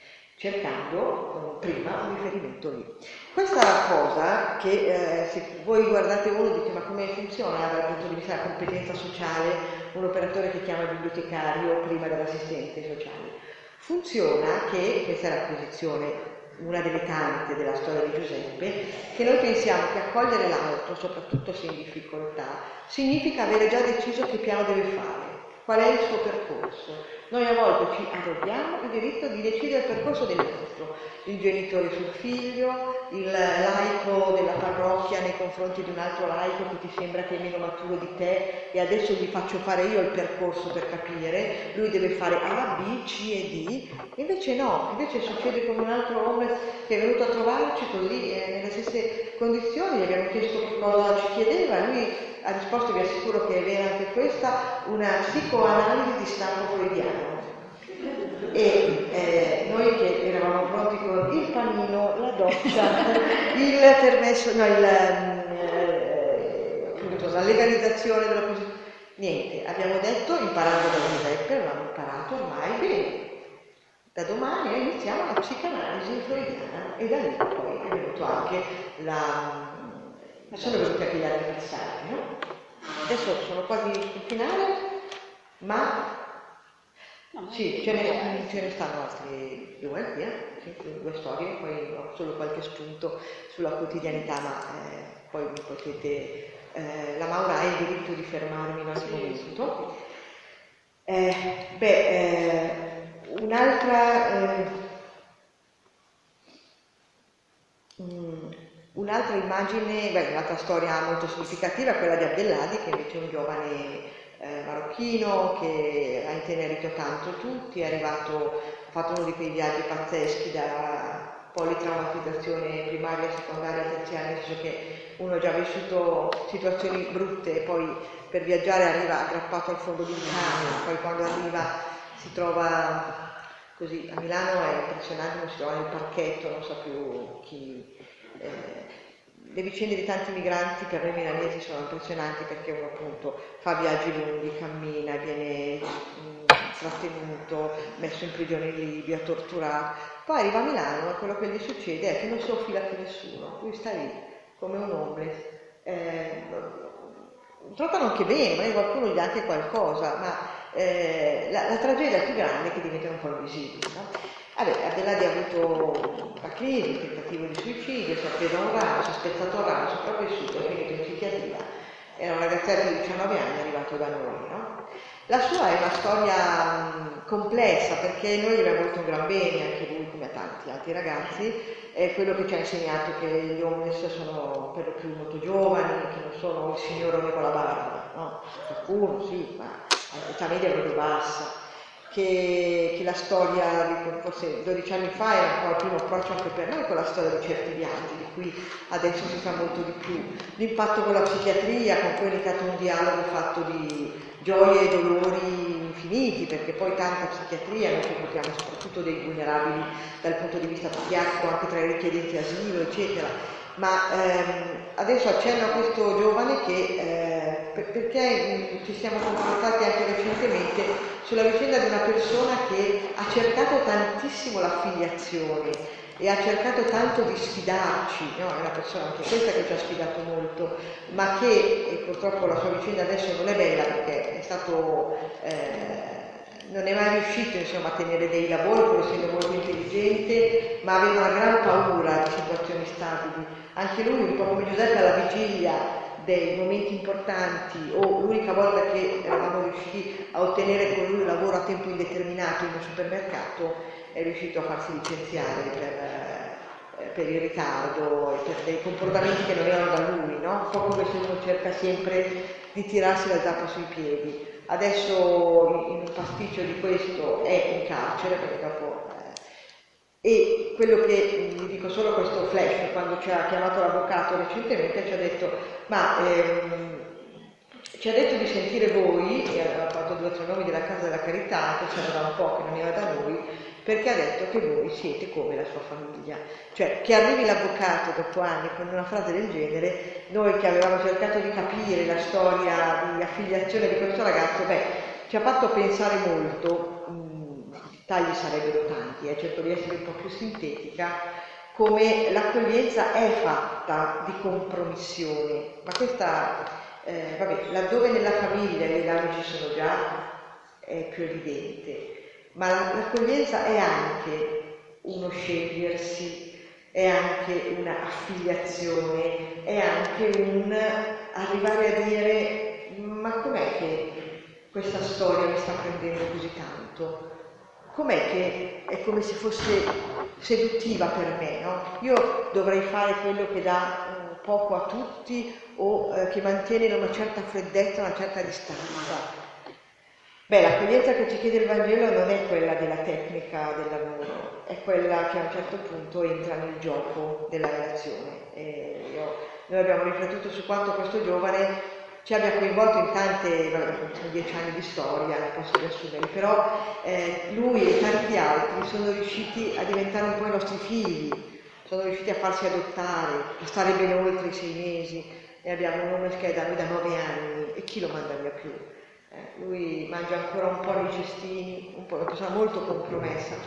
cercando prima un riferimento lì. Questa cosa che se voi guardate uno dite ma come funziona dal punto di vista della competenza sociale un operatore che chiama il bibliotecario prima dell'assistente sociale? Funziona che, questa è l'acquisizione, una delle tante della storia di Giuseppe, che noi pensiamo che accogliere l'altro, soprattutto se in difficoltà, significa avere già deciso che piano deve fare, qual è il suo percorso. Noi a volte ci arroghiamo il diritto di decidere il percorso dell'altro, il genitore sul figlio, il laico della parrocchia nei confronti di un altro laico che ti sembra che è meno maturo di te e adesso gli faccio fare io il percorso per capire, lui deve fare A, B, C e D, invece no, invece succede con un altro homeless che è venuto a trovarci così nelle stesse condizioni, gli abbiamo chiesto che cosa ci chiedeva, lui ha risposto, vi assicuro che è vera anche questa, una psicoanalisi di stampo freudiano. E noi che eravamo pronti con il panino, la doccia, il permesso, no, appunto, la legalizzazione della posizione, niente, abbiamo detto, imparando da Giuseppe, l'abbiamo imparato ormai, bene, da domani iniziamo la psicanalisi freudiana e da lì poi è venuto anche sono venuti anche gli altri passaggi, no? Adesso sono quasi sul finale, ma sì, ce ne stanno altri due, due storie, poi ho solo qualche spunto sulla quotidianità, ma poi mi potete... la Maura ha il diritto di fermarmi in ogni momento. Un'altra immagine, un'altra storia molto significativa è quella di Abdelladi, che invece è un giovane marocchino che ha intenerito tanto tutti, è arrivato, ha fatto uno di quei viaggi pazzeschi da politraumatizzazione primaria, secondaria, terziaria, nel senso che uno ha già vissuto situazioni brutte e poi per viaggiare arriva aggrappato al fondo di un camion, poi quando arriva si trova così, a Milano è impressionante, non si trova nel parchetto, non sa più chi... le vicende di tanti migranti per noi milanesi sono impressionanti perché uno appunto fa viaggi lunghi, cammina, viene trattenuto, messo in prigione in Libia, torturato, poi arriva a Milano e quello che gli succede è che non si offila più nessuno, lui sta lì come un homeless, trattano anche bene, magari qualcuno gli dà anche qualcosa, ma la tragedia più grande è che diventano un po' invisibili, no? Abdelladi ha avuto la crisi, il tentativo di suicidio, si è preso un ramo, si è spezzato il ramo, si è sopravvissuto, è finito in psichiatria. Era un ragazzetto di 19 anni arrivato da noi, no? La sua è una storia complessa perché noi gli abbiamo voluto un gran bene, anche lui come a tanti altri ragazzi, è quello che ci ha insegnato che gli homeless sono per lo più molto giovani, che non sono il signore con la barba, no? Qualcuno sì, ma l'età media è proprio bassa. Che la storia, forse 12 anni fa era un po' il primo approccio anche per noi con la storia di certi viaggi, di cui adesso si sa molto di più. L'impatto con la psichiatria, con cui è iniziato un dialogo fatto di gioie e dolori infiniti, perché poi tanta psichiatria, noi ci occupiamo soprattutto dei vulnerabili dal punto di vista psichiatrico, anche tra i richiedenti asilo, eccetera. Ma adesso accenno a questo giovane che, perché ci siamo confrontati anche recentemente sulla vicenda di una persona che ha cercato tantissimo l'affiliazione e ha cercato tanto di sfidarci, no? È una persona anche questa che ci ha sfidato molto, ma che, e purtroppo la sua vicenda adesso non è bella perché è stato... non è mai riuscito insomma, a tenere dei lavori, pur essendo molto intelligente, ma aveva una gran paura di situazioni stabili. Anche lui, un po' come Giuseppe, alla vigilia dei momenti importanti o l'unica volta che eravamo riusciti a ottenere con lui un lavoro a tempo indeterminato in un supermercato, è riuscito a farsi licenziare per il ritardo e per dei comportamenti che non erano da lui, no? Un po' come se uno cerca sempre di tirarsi la zappa sui piedi. Adesso in un pasticcio di questo è in carcere perché dopo e quello che vi dico solo questo flash, quando ci ha chiamato l'avvocato recentemente ci ha detto ci ha detto di sentire voi, e aveva fatto 2 nomi della Casa della Carità, che c'era da un po' che non era da noi, perché ha detto che voi siete come la sua famiglia. Cioè, che arrivi l'avvocato dopo anni con una frase del genere, noi che avevamo cercato di capire la storia di affiliazione di questo ragazzo, ci ha fatto pensare molto, tagli sarebbero tanti, cerco di essere un po' più sintetica, come l'accoglienza è fatta di compromissione, ma questa... laddove nella famiglia i legami ci sono già, è più evidente, ma l'accoglienza è anche uno scegliersi, è anche una affiliazione, è anche un arrivare a dire ma com'è che questa storia mi sta prendendo così tanto? Com'è che è come se fosse seduttiva per me, no? Io dovrei fare quello che dà poco a tutti o che mantiene una certa freddezza, una certa distanza. L'accoglienza che ci chiede il Vangelo non è quella della tecnica del lavoro, è quella che a un certo punto entra nel gioco della relazione. Noi abbiamo riflettuto su quanto questo giovane ci abbia coinvolto in tante, sono 10 anni di storia, non posso riassumerli, però lui e tanti altri sono riusciti a diventare un po' i nostri figli, sono riusciti a farsi adottare, a stare ben oltre i 6 mesi, e abbiamo un uomo che è da noi da 9 anni, e chi lo manda via più? Lui mangia ancora un po' nei cestini, una persona molto compromessa.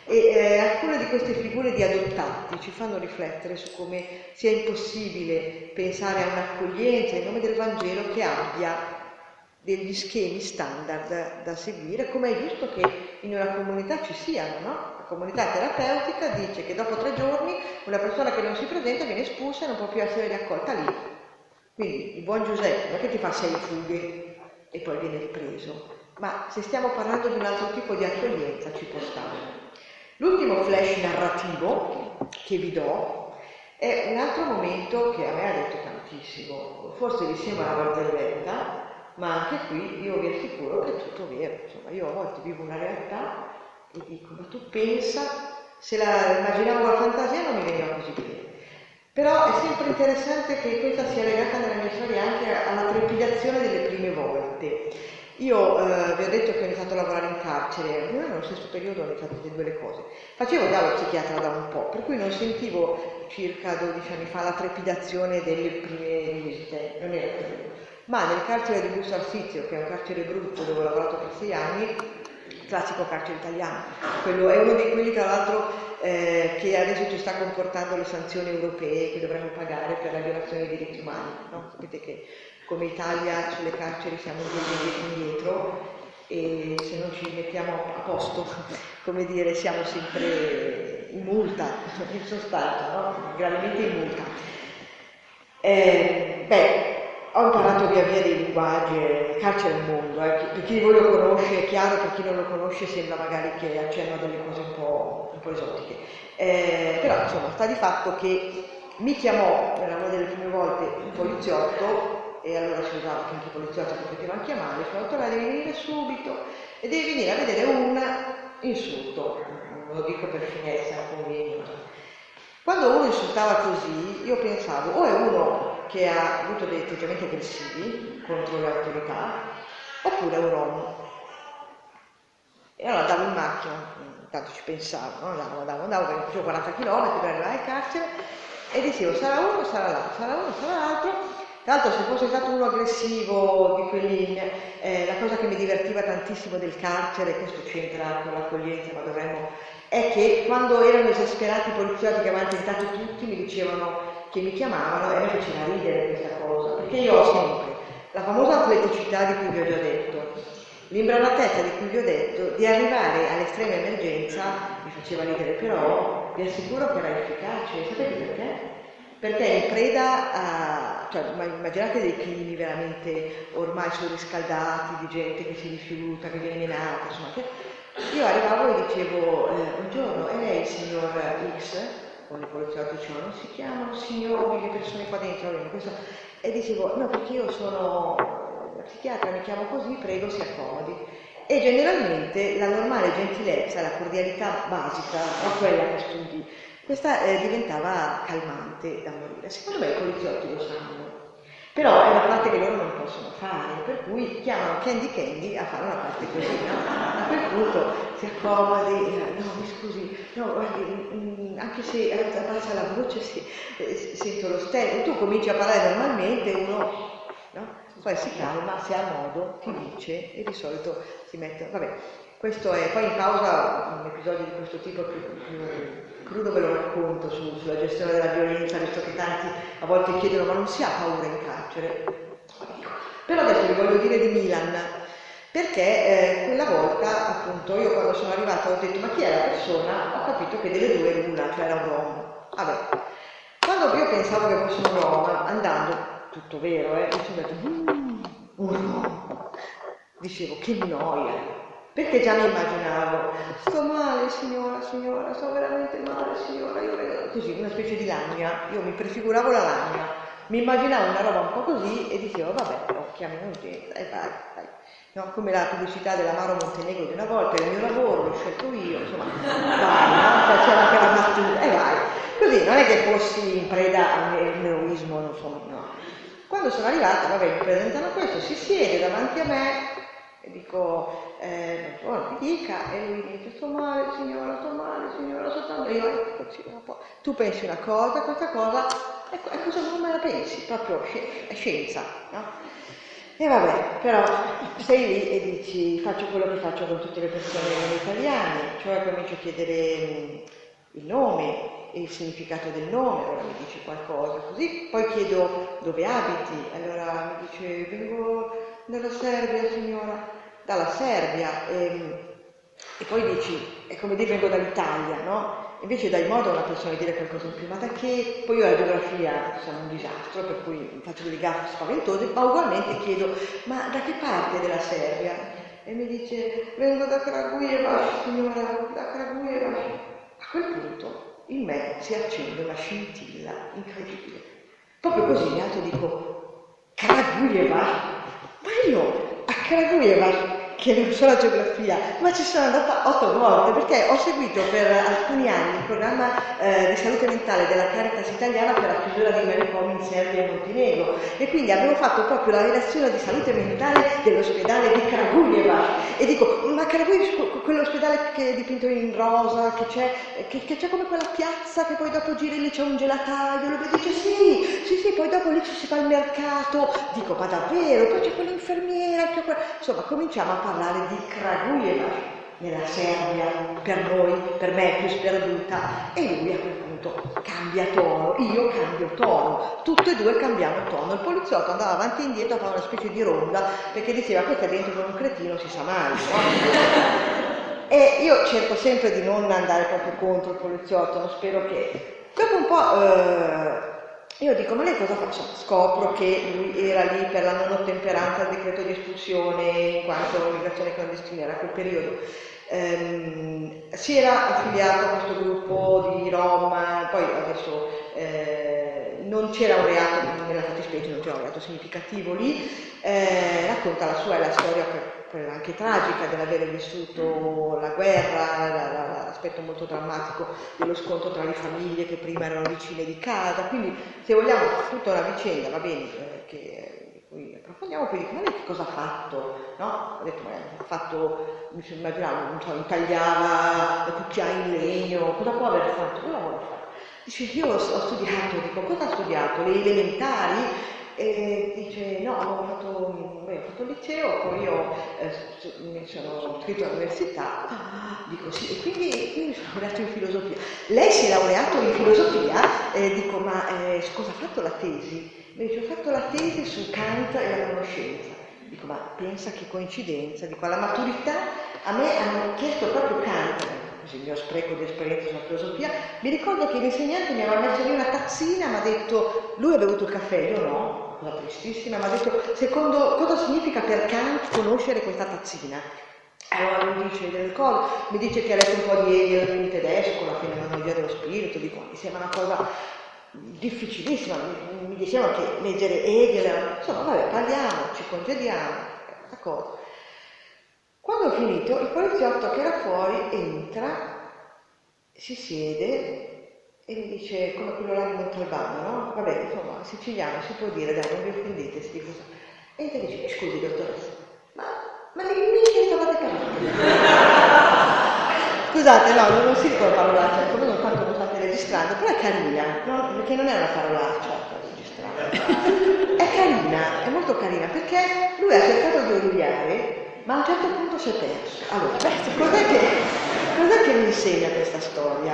E alcune di queste figure di adottati ci fanno riflettere su come sia impossibile pensare a un'accoglienza in nome del Vangelo che abbia degli schemi standard da seguire, come è giusto che in una comunità ci siano, no? La comunità terapeutica dice che dopo 3 giorni una persona che non si presenta viene espulsa e non può più essere riaccolta lì. Quindi il buon Giuseppe non è che ti fa 6 fughe e poi viene ripreso, ma se stiamo parlando di un altro tipo di accoglienza ci può stare. L'ultimo flash narrativo che vi do è un altro momento che a me ha detto tantissimo, forse vi sembra una barzelletta, ma anche qui io vi assicuro che è tutto vero. Insomma, io a volte vivo una realtà e dico, ma tu pensa, se la immaginavo la fantasia non mi veniva così bene. Però è sempre interessante che questa sia legata nella mia storia anche alla trepidazione delle prime volte. Io vi ho detto che ho iniziato a lavorare in carcere, nello stesso periodo ho iniziato le 2 cose. Facevo già lo psichiatra da un po', per cui non sentivo circa 12 anni fa la trepidazione delle prime visite, non era così. Ma nel carcere di Busto Arsizio, che è un carcere brutto dove ho lavorato per 6 anni, classico carcere italiano, quello è uno di quelli tra l'altro che adesso ci sta comportando le sanzioni europee che dovremmo pagare per la violazione dei diritti umani, no? Sapete che come Italia sulle carceri siamo indietro e se non ci mettiamo a posto, come dire, siamo sempre in multa, in sostanza, no? Gravemente in multa. Ho imparato via via dei linguaggi, il carcere è un mondo, per chi di voi lo conosce è chiaro, per chi non lo conosce sembra magari che accenna a delle cose un po' esotiche. Però insomma sta di fatto che mi chiamò, era una delle prime volte, un poliziotto, e allora si usava che anche i poliziotti potevano chiamare, cioè allora devi venire subito e devi venire a vedere un insulto, lo dico per finezza, convegno. Quando uno insultava così, io pensavo, o è uno che ha avuto dei atteggiamenti aggressivi contro le autorità, oppure è un uomo. E allora andavo in macchina, intanto ci pensavo, no? andavo, facevo 40 km per arrivare al carcere e dicevo, sarà uno, sarà l'altro, sarà uno, sarà l'altro. Tra l'altro se fosse stato uno aggressivo di quelli, la cosa che mi divertiva tantissimo del carcere, questo c'entra con l'accoglienza, ma dovremmo, è che quando erano esasperati i poliziotti che avevano tentato tutti mi dicevano che mi chiamavano e a me faceva ridere questa cosa, perché io ho sempre la famosa atleticità di cui vi ho già detto, l'imbranatezza di cui vi ho detto, di arrivare all'estrema emergenza, mi faceva ridere, però vi assicuro che era efficace. Sapete perché? Perché è in preda a, cioè immaginate dei climi veramente ormai surriscaldati, di gente che si rifiuta, che viene menata, insomma, che io arrivavo e dicevo, buongiorno, è lei il signor X? Con i poliziotti dicevano, non si chiamano signori le persone qua dentro, questo. E dicevo, no, perché io sono la psichiatra, mi chiamo così, prego si accomodi. E generalmente la normale gentilezza, la cordialità basica, è quella che studi, questa diventava calmante da morire. Secondo me i poliziotti lo sanno, però è una parte che loro non possono fare, per cui chiamano Candy a fare una parte così, no? A quel punto si accomodi, no mi scusi, no guardi, anche se abbassa la voce sento lo stesso, tu cominci a parlare normalmente, uno, no? Poi si calma, se ha modo ti dice e di solito si mette, vabbè, questo è, poi in causa un episodio di questo tipo più crudo ve lo racconto sulla gestione della violenza, visto che tanti a volte chiedono ma non si ha paura in carcere? Però adesso vi voglio dire di Milan, perché quella volta appunto io quando sono arrivata ho detto ma chi è la persona? Ho capito che delle due l'una, cioè era un rom. Vabbè, quando io pensavo che fosse un rom, andando, tutto vero, mi sono detto un rom, dicevo che noia. Perché già mi immaginavo, sto male signora, sto veramente male signora, io vedo così, una specie di lagna, io mi prefiguravo la lagna, mi immaginavo una roba un po' così e dicevo vabbè, chiamiamo urgenza e vai. No, come la pubblicità dell'Amaro Montenegro di una volta, il mio lavoro l'ho scelto io, insomma, vai, no? C'era anche la battuta, e vai. Così, non è che fossi in preda all'eroismo, non so, no. Quando sono arrivata, vabbè, mi presentano questo, si siede davanti a me, e dico, mi dica, e lui dice, sto male signora, sto tanto, io eccoci, tu pensi una cosa, questa cosa, e cosa non me la pensi, proprio è scienza, no? E vabbè, però sei lì e dici, faccio quello che faccio con tutte le persone italiane, cioè comincio a chiedere il nome e il significato del nome, allora mi dice qualcosa così, poi chiedo dove abiti, allora mi dice vengo dalla Serbia signora, dalla Serbia, e poi dici, è come dire vengo dall'Italia, no? Invece dai modo a una persona di dire qualcosa in più, ma da che? Poi io la geografia sono un disastro, per cui faccio delle gaffe spaventose, ma ugualmente chiedo, ma da che parte della Serbia? E mi dice, vengo da Kragujevac, signora, da Kragujevac. A quel punto in me si accende una scintilla incredibile. Proprio così mi alzo e dico, Kragujevac? Ma io a Kragujevac, che non so la geografia, ma ci sono andata 8 volte perché ho seguito per alcuni anni il programma di salute mentale della Caritas italiana per la chiusura dei manicomi in Serbia e Montenegro e quindi avevo fatto proprio la redazione di salute mentale dell'ospedale di Kragujevac e dico, ma Kragujevac, quell'ospedale che è dipinto in rosa, che c'è come quella piazza che poi dopo giri lì c'è un gelataio, lui dice sì, poi dopo lì ci si fa il mercato, dico ma davvero, poi c'è quell'infermiera, insomma cominciamo a parlare di Kragujevac nella Serbia, per noi, per me più sperduta, e lui a quel punto cambia tono, io cambio tono, tutti e due cambiamo tono, il poliziotto andava avanti e indietro a fare una specie di ronda perché diceva questo è dentro con un cretino, si sa mai, no? E io cerco sempre di non andare proprio contro il poliziotto, non spero che... Dopo un po' io dico, ma lei cosa faccia? Scopro che lui era lì per la non ottemperanza al decreto di espulsione in quanto l'immigrazione clandestina era quel periodo. Si era affiliato a questo gruppo di Rom, poi adesso non c'era un reato, nella fattispecie non c'era un reato significativo lì, racconta la sua e la storia quella anche tragica dell'avere vissuto la guerra, l'aspetto molto drammatico dello scontro tra le famiglie che prima erano vicine di casa, quindi se vogliamo tutta una vicenda, va bene, che poi approfondiamo, poi dico, ma lei che cosa ha fatto? No? Ho detto, ma ha fatto, mi immaginavo, non so, intagliava cucchiai in legno, cosa può aver fatto? Cosa vuole fare? Dice, io ho studiato, dico, cosa ha studiato? Le elementari? E dice, no, ho fatto il liceo, poi io mi sono iscritto all'università, dico sì, e quindi mi sono laureato in filosofia. Lei si è laureato in filosofia, dico, ma cosa ha fatto la tesi? Mi dice, ho fatto la tesi su Kant e la conoscenza. Dico, ma pensa che coincidenza, dico, alla maturità a me hanno chiesto proprio Kant, così il mio spreco di esperienza sulla filosofia, mi ricordo che l'insegnante mi aveva messo lì una tazzina, mi ha detto, lui ha bevuto il caffè, io no, una tristissima, mi ha detto, secondo cosa significa per Kant conoscere questa tazzina? Allora mi dice delle cose, mi dice che ha letto un po' di Hegel in tedesco, la fenomenologia dello spirito, dico, mi sembra una cosa difficilissima, mi dicevano che leggere Hegel era, insomma vabbè, parliamo, ci congediamo, d'accordo. Quando ho finito, il poliziotto che era fuori entra, si siede e mi dice, come quello là di Montalbano, no? Vabbè, insomma, siciliano, si può dire, dai, non vi offendete, si dice. E ti dice, scusi dottoressa, ma di che stavate parlando? Scusate, no, non si ricorda parolaccia, come non tanto lo state registrando, però è carina, no? Perché non è una parolaccia registrata. È carina, è molto carina, perché lui ha cercato di origliare, ma a un certo punto si è perso. Allora, cos'è che mi insegna questa storia?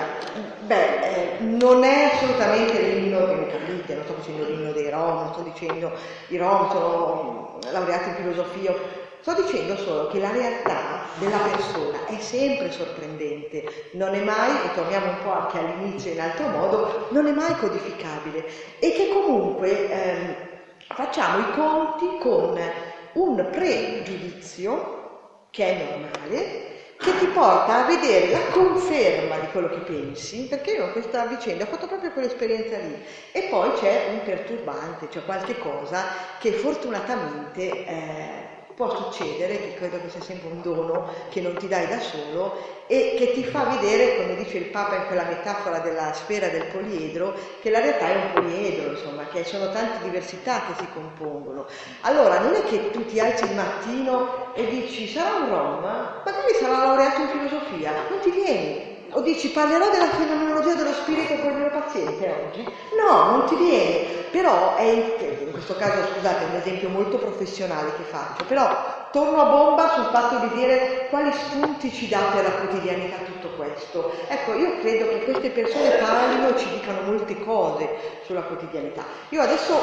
Non è assolutamente l'inno, che mi capite, non sto dicendo l'inno dei Rom, non sto dicendo i Rom sono laureati in filosofia, sto dicendo solo che la realtà della persona è sempre sorprendente, non è mai, e torniamo un po' anche all'inizio in altro modo, non è mai codificabile e che comunque facciamo i conti con un pregiudizio che è normale, che ti porta a vedere la conferma di quello che pensi, perché io in questa vicenda ho fatto proprio quell'esperienza lì, e poi c'è un perturbante, cioè qualche cosa che fortunatamente può succedere, che credo che sia sempre un dono che non ti dai da solo e che ti fa vedere, come dice il Papa in quella metafora della sfera del poliedro, che la realtà è un poliedro, insomma, che sono tante diversità che si compongono. Allora non è che tu ti alzi il mattino e dici sarà un Rom, magari sarà laureato in filosofia, non ti vieni. O dici parlerò della fenomenologia dello spirito con il mio paziente oggi? No, non ti viene, però in questo caso scusate è un esempio molto professionale che faccio, però torno a bomba sul fatto di dire quali spunti ci dà per la quotidianità tutto questo. Ecco, io credo che queste persone parlino e ci dicano molte cose sulla quotidianità. Io adesso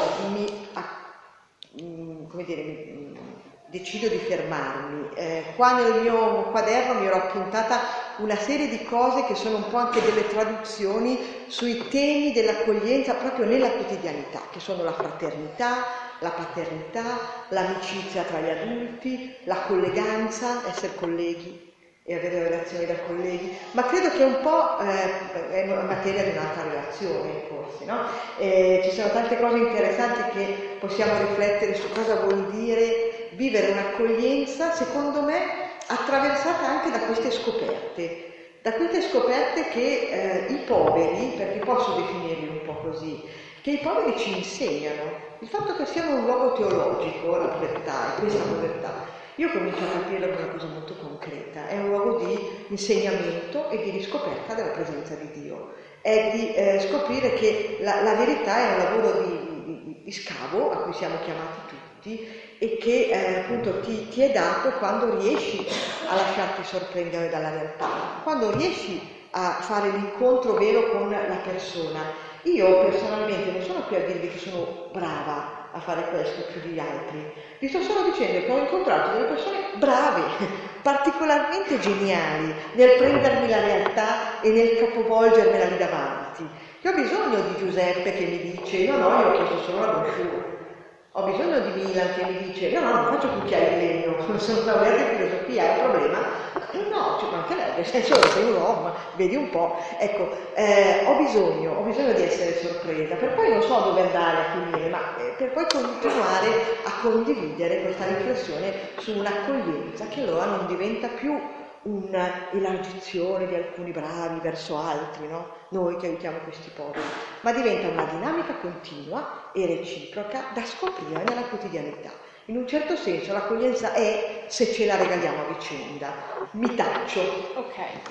decido di fermarmi. Qua nel mio quaderno mi ero appuntata una serie di cose che sono un po' anche delle traduzioni sui temi dell'accoglienza proprio nella quotidianità, che sono la fraternità, la paternità, l'amicizia tra gli adulti, la colleganza, essere colleghi e avere relazioni da colleghi, ma credo che un po' è materia di un'altra relazione forse, no? Ci sono tante cose interessanti che possiamo riflettere su cosa vuol dire vivere un'accoglienza, secondo me, attraversata anche da queste scoperte che i poveri, perché posso definirli un po' così, che i poveri ci insegnano, il fatto che siano un luogo teologico, la povertà, e questa povertà, io comincio a capirlo come una cosa molto concreta, è un luogo di insegnamento e di riscoperta della presenza di Dio, è di scoprire che la verità è un lavoro di scavo a cui siamo chiamati tutti e che appunto ti è dato quando riesci a lasciarti sorprendere dalla realtà, quando riesci a fare l'incontro vero con la persona. Io personalmente non sono qui a dirvi che sono brava a fare questo più di altri, vi sto solo dicendo che ho incontrato delle persone brave, particolarmente geniali nel prendermi la realtà e nel capovolgermela lì davanti. Io ho bisogno di Giuseppe che mi dice no, io ho chiesto solo la brochure. Ho bisogno di Milan che mi dice no, non faccio cucchiai di legno, sono laureata in filosofia, è un problema? No, ci mancherebbe, nel senso sei un uomo, vedi un po'. Ecco, ho bisogno di essere sorpresa, per poi non so dove andare a finire, ma per poi continuare a condividere questa riflessione su un'accoglienza che allora non diventa più un'elargizione di alcuni bravi verso altri, no? Noi che aiutiamo questi poveri, ma diventa una dinamica continua e reciproca da scoprire nella quotidianità. In un certo senso l'accoglienza è se ce la regaliamo a vicenda. Mi taccio. Ok.